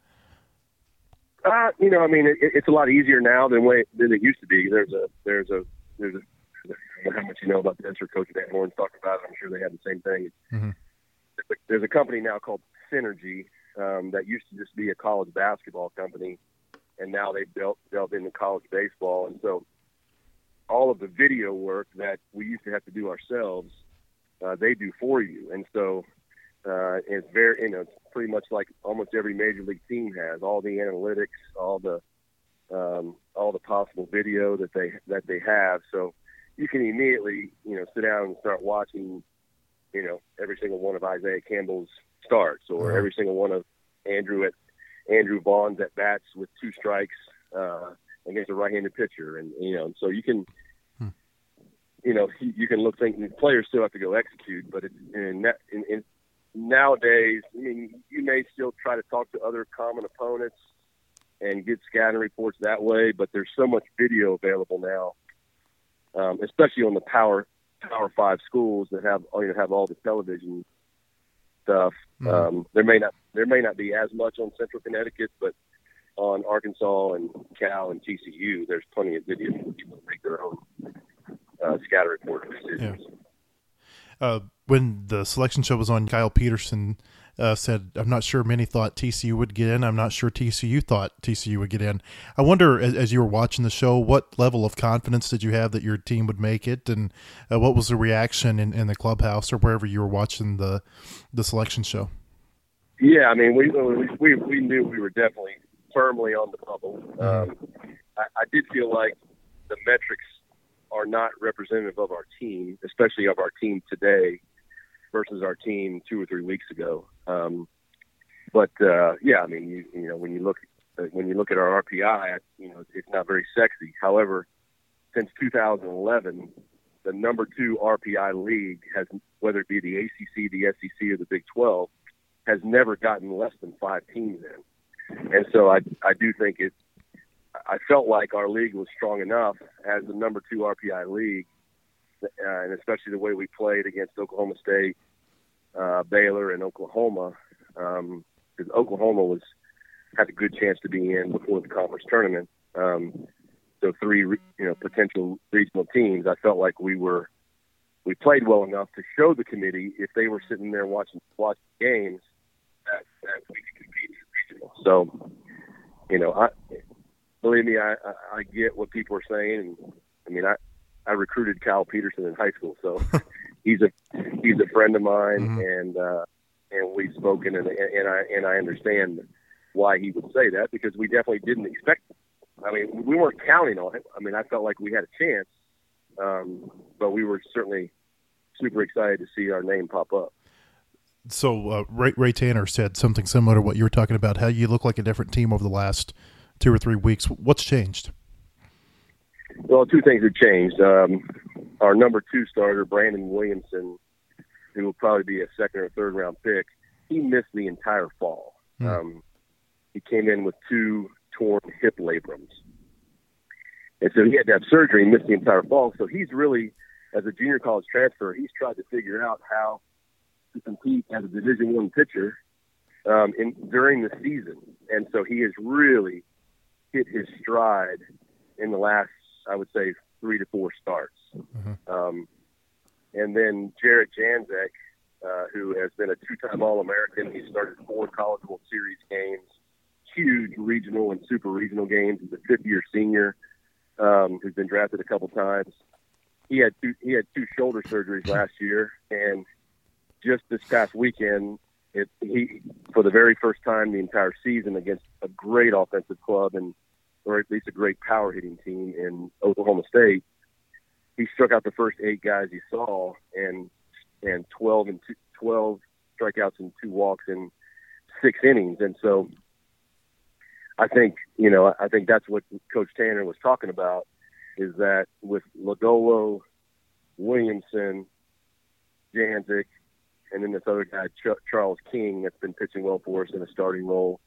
It's a lot easier now than it used to be. There's a I don't know how much you know about this, or Coach Van Horn's talked about it. I'm sure they have the same thing. Mm-hmm. There's a company now called Synergy that used to just be a college basketball company, and now they've delved into college baseball. And so all of the video work that we used to have to do ourselves, they do for you. And so it's very, it's pretty much like almost every major league team has all the analytics, all the possible video that they have. So you can immediately, sit down and start watching, every single one of Isaiah Campbell's starts, or every single one of Andrew Vaughn's at bats with two strikes against a right-handed pitcher, and so you can, you can look thinking players still have to go execute, but nowadays, you may still try to talk to other common opponents and get scouting reports that way, but there's so much video available now, especially on the Power 5 schools that have all the television stuff. There may not be as much on Central Connecticut, but on Arkansas and Cal and TCU, there's plenty of video for people to make their own scatter report decisions. Yeah. When the selection show was on, Kyle Peterson said, I'm not sure many thought TCU would get in. I'm not sure TCU thought TCU would get in. I wonder, as you were watching the show, what level of confidence did you have that your team would make it? And what was the reaction in the clubhouse or wherever you were watching the selection show? Yeah, I mean, we knew we were definitely firmly on the bubble. I did feel like the metrics are not representative of our team, especially of our team today versus our team 2 or 3 weeks ago. Yeah, I mean, you know, when you look at our RPI, you know, it's not very sexy. However, since 2011, the number 2 RPI league has, whether it be the ACC, the SEC, or the Big 12, has never gotten less than 5 teams in. And so I do think I felt like our league was strong enough as the number 2 RPI league, and especially the way we played against Oklahoma State, Baylor, and Oklahoma, because Oklahoma had a good chance to be in before the conference tournament. So 3, potential regional teams. I felt like we played well enough to show the committee, if they were sitting there watching games, that we could compete in regional. So, you know, believe me, I get what people are saying. And I mean, I recruited Kyle Peterson in high school, so he's a friend of mine, and we've spoken, and I understand why he would say that, because we definitely didn't expect it. I mean, we weren't counting on it. I mean, I felt like we had a chance, but we were certainly super excited to see our name pop up. So Ray Tanner said something similar to what you were talking about, how you look like a different team over the last 2 or 3 weeks. What's changed? Well, 2 things have changed. Our number 2 starter, Brandon Williamson, who will probably be a 2nd or 3rd round pick, he missed the entire fall. He came in with 2 torn hip labrums. And so he had to have surgery and missed the entire fall. So he's really, as a junior college transfer, he's tried to figure out how to compete as a Division I pitcher during the season. And so he has really hit his stride in the last, I would say, 3 to 4 starts. And then Jarrett Janczek, who has been a 2-time All-American. He started 4 College World Series games, huge regional and super regional games. He's a 5th-year senior who's been drafted a couple times. He had two shoulder surgeries last year, and just this past weekend, he for the very first time the entire season against a great offensive club, or at least a great power hitting team in Oklahoma State, he struck out the first 8 guys he saw, and 12 strikeouts and 2 walks in 6 innings. And so I think that's what Coach Tanner was talking about, is that with Lodolo, Williamson, Janczek, and then this other guy, Charles King, that's been pitching well for us in a starting role,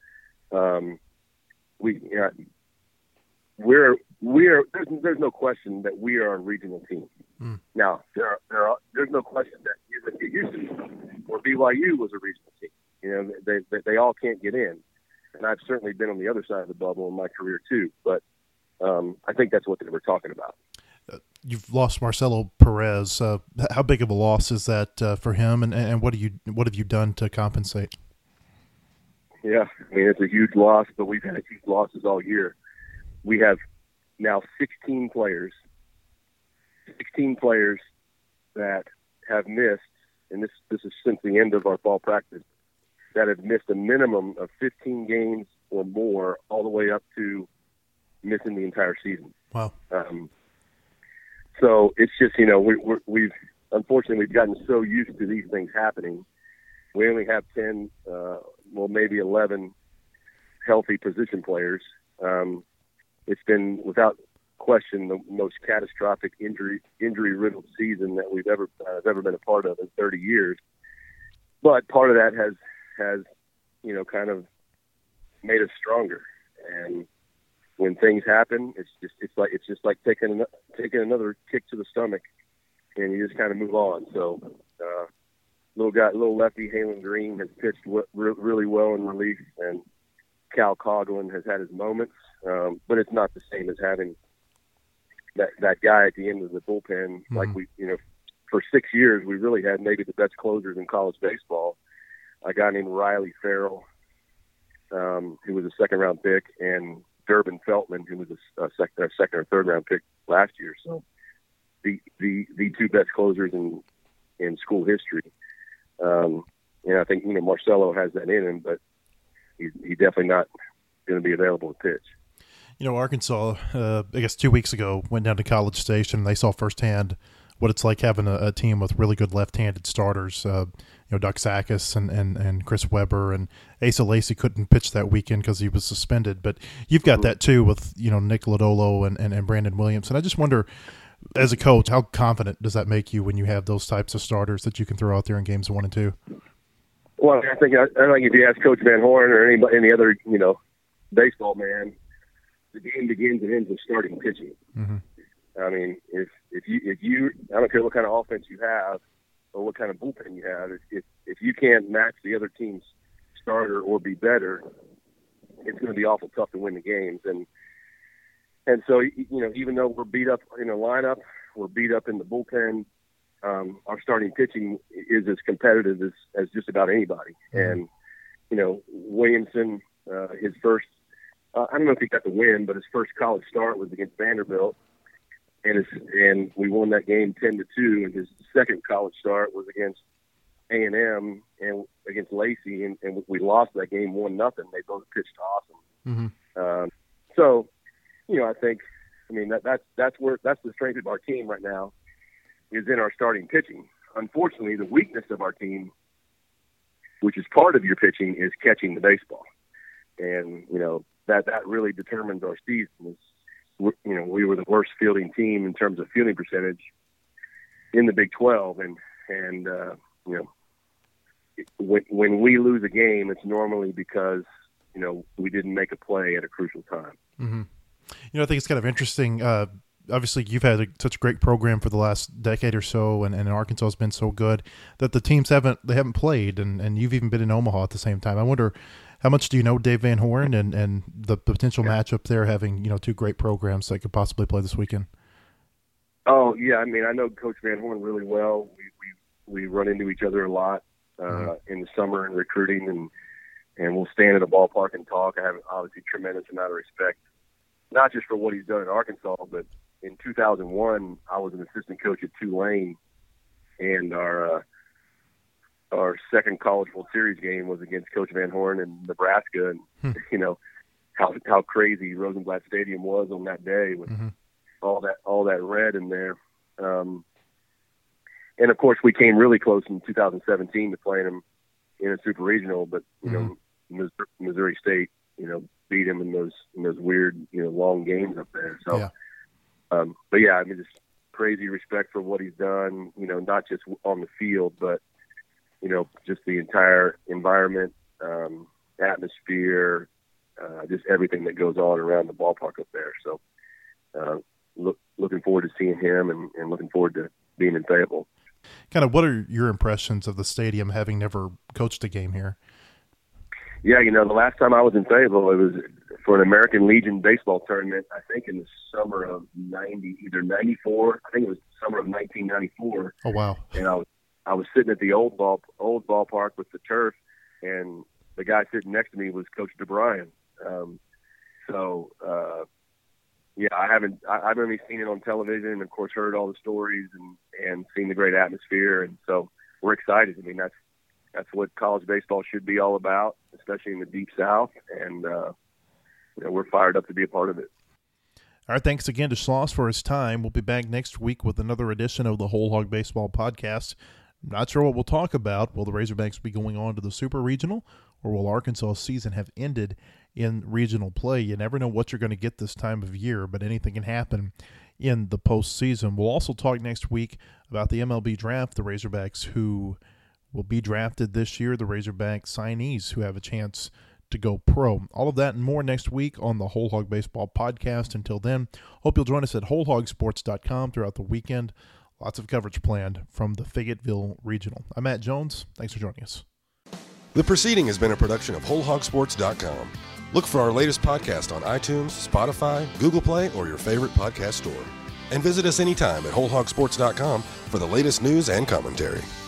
there's no question that we are a regional team. Now, there's no question that Houston or BYU was a regional team. You know, they all can't get in, and I've certainly been on the other side of the bubble in my career too. But I think that's what they were talking about. You've lost Marcelo Perez. How big of a loss is that for him, and what have you done to compensate? Yeah, I mean, it's a huge loss, but we've had huge losses all year. We have now 16 players that have missed, and this is since the end of our fall practice, that have missed a minimum of 15 games or more, all the way up to missing the entire season. Wow. So it's just, we've unfortunately gotten so used to these things happening. We only have 10, maybe 11 healthy position players. It's been, without question, the most catastrophic injury-riddled season that we've ever been a part of in 30 years. But part of that has kind of made us stronger. And when things happen, it's just like taking another kick to the stomach, and you just kind of move on. So, little lefty Halen Green has pitched really well in relief, and Cal Coughlin has had his moments, but it's not the same as having that guy at the end of the bullpen. Like for 6 years, we really had maybe the best closers in college baseball. A guy named Riley Farrell, who was a second-round pick, and Durbin Feltman, who was a second or third-round pick last year. So the two best closers in school history. And I think Marcelo has that in him, but he's definitely not going to be available to pitch. Arkansas, I guess 2 weeks ago, went down to College Station, and they saw firsthand what it's like having a team with really good left-handed starters. Duck Sakis and Chris Webber, and Asa Lacy couldn't pitch that weekend because he was suspended. But you've got that too with Nick Lodolo and Brandon Williams. And I just wonder, as a coach, how confident does that make you when you have those types of starters that you can throw out there in games 1 and 2? Well, I think if you ask Coach Van Horn or any other baseball man, the game begins and ends with starting pitching. Mm-hmm. I mean, if you I don't care what kind of offense you have or what kind of bullpen you have, if you can't match the other team's starter or be better, it's going to be awful tough to win the games. And so even though we're beat up in the lineup, we're beat up in the bullpen, our starting pitching is as competitive as just about anybody. And Williamson, his first I don't know if he got the win, but his first college start was against Vanderbilt. And we won that game 10-2, and his second college start was against A&M and against Lacey, and we lost that game 1-0. They both pitched awesome. Mm-hmm. So, I think, that's the strength of our team right now is in our starting pitching. Unfortunately, the weakness of our team, which is part of your pitching, is catching the baseball, and that really determines our season. We were the worst fielding team in terms of fielding percentage in the Big 12. And when we lose a game, it's normally because, we didn't make a play at a crucial time. Mm-hmm. I think it's kind of interesting. Obviously, you've had such a great program for the last decade or so, and Arkansas has been so good that the teams haven't played, and you've even been in Omaha at the same time. I wonder, how much do you know Dave Van Horn and the potential matchup there, having two great programs that could possibly play this weekend? Oh yeah, I know Coach Van Horn really well. We run into each other a lot in the summer in recruiting, and we'll stand at a ballpark and talk. I have obviously tremendous amount of respect, not just for what he's done at Arkansas, but in 2001 I was an assistant coach at Tulane, and our second College World Series game was against Coach Van Horn in Nebraska, and how crazy Rosenblatt Stadium was on that day with all that red in there. And of course, we came really close in 2017 to playing him in a super regional, but Missouri State, beat him in those weird long games up there. So, yeah. But yeah, just crazy respect for what he's done. Not just on the field, but just the entire environment, atmosphere, just everything that goes on around the ballpark up there. So looking forward to seeing him and looking forward to being in Fayetteville. Kind of what are your impressions of the stadium, having never coached a game here? Yeah, the last time I was in Fayetteville, it was for an American Legion baseball tournament, I think in the summer of 94. I think it was the summer of 1994. Oh, wow. And I was sitting at the old ballpark with the turf, and the guy sitting next to me was Coach DeBryan. I've only seen it on television, and of course heard all the stories and seen the great atmosphere, and so we're excited. That's what college baseball should be all about, especially in the Deep South, and we're fired up to be a part of it. All right, thanks again to Schloss for his time. We'll be back next week with another edition of the Whole Hog Baseball Podcast. I'm not sure what we'll talk about. Will the Razorbacks be going on to the Super Regional, or will Arkansas' season have ended in regional play? You never know what you're going to get this time of year, but anything can happen in the postseason. We'll also talk next week about the MLB draft, the Razorbacks who will be drafted this year, the Razorback signees who have a chance to go pro. All of that and more next week on the Whole Hog Baseball Podcast. Until then, hope you'll join us at wholehogsports.com throughout the weekend. Lots of coverage planned from the Fayetteville Regional. I'm Matt Jones. Thanks for joining us. The proceeding has been a production of wholehogsports.com. Look for our latest podcast on iTunes, Spotify, Google Play, or your favorite podcast store. and visit us anytime at WholeHogSports.com for the latest news and commentary.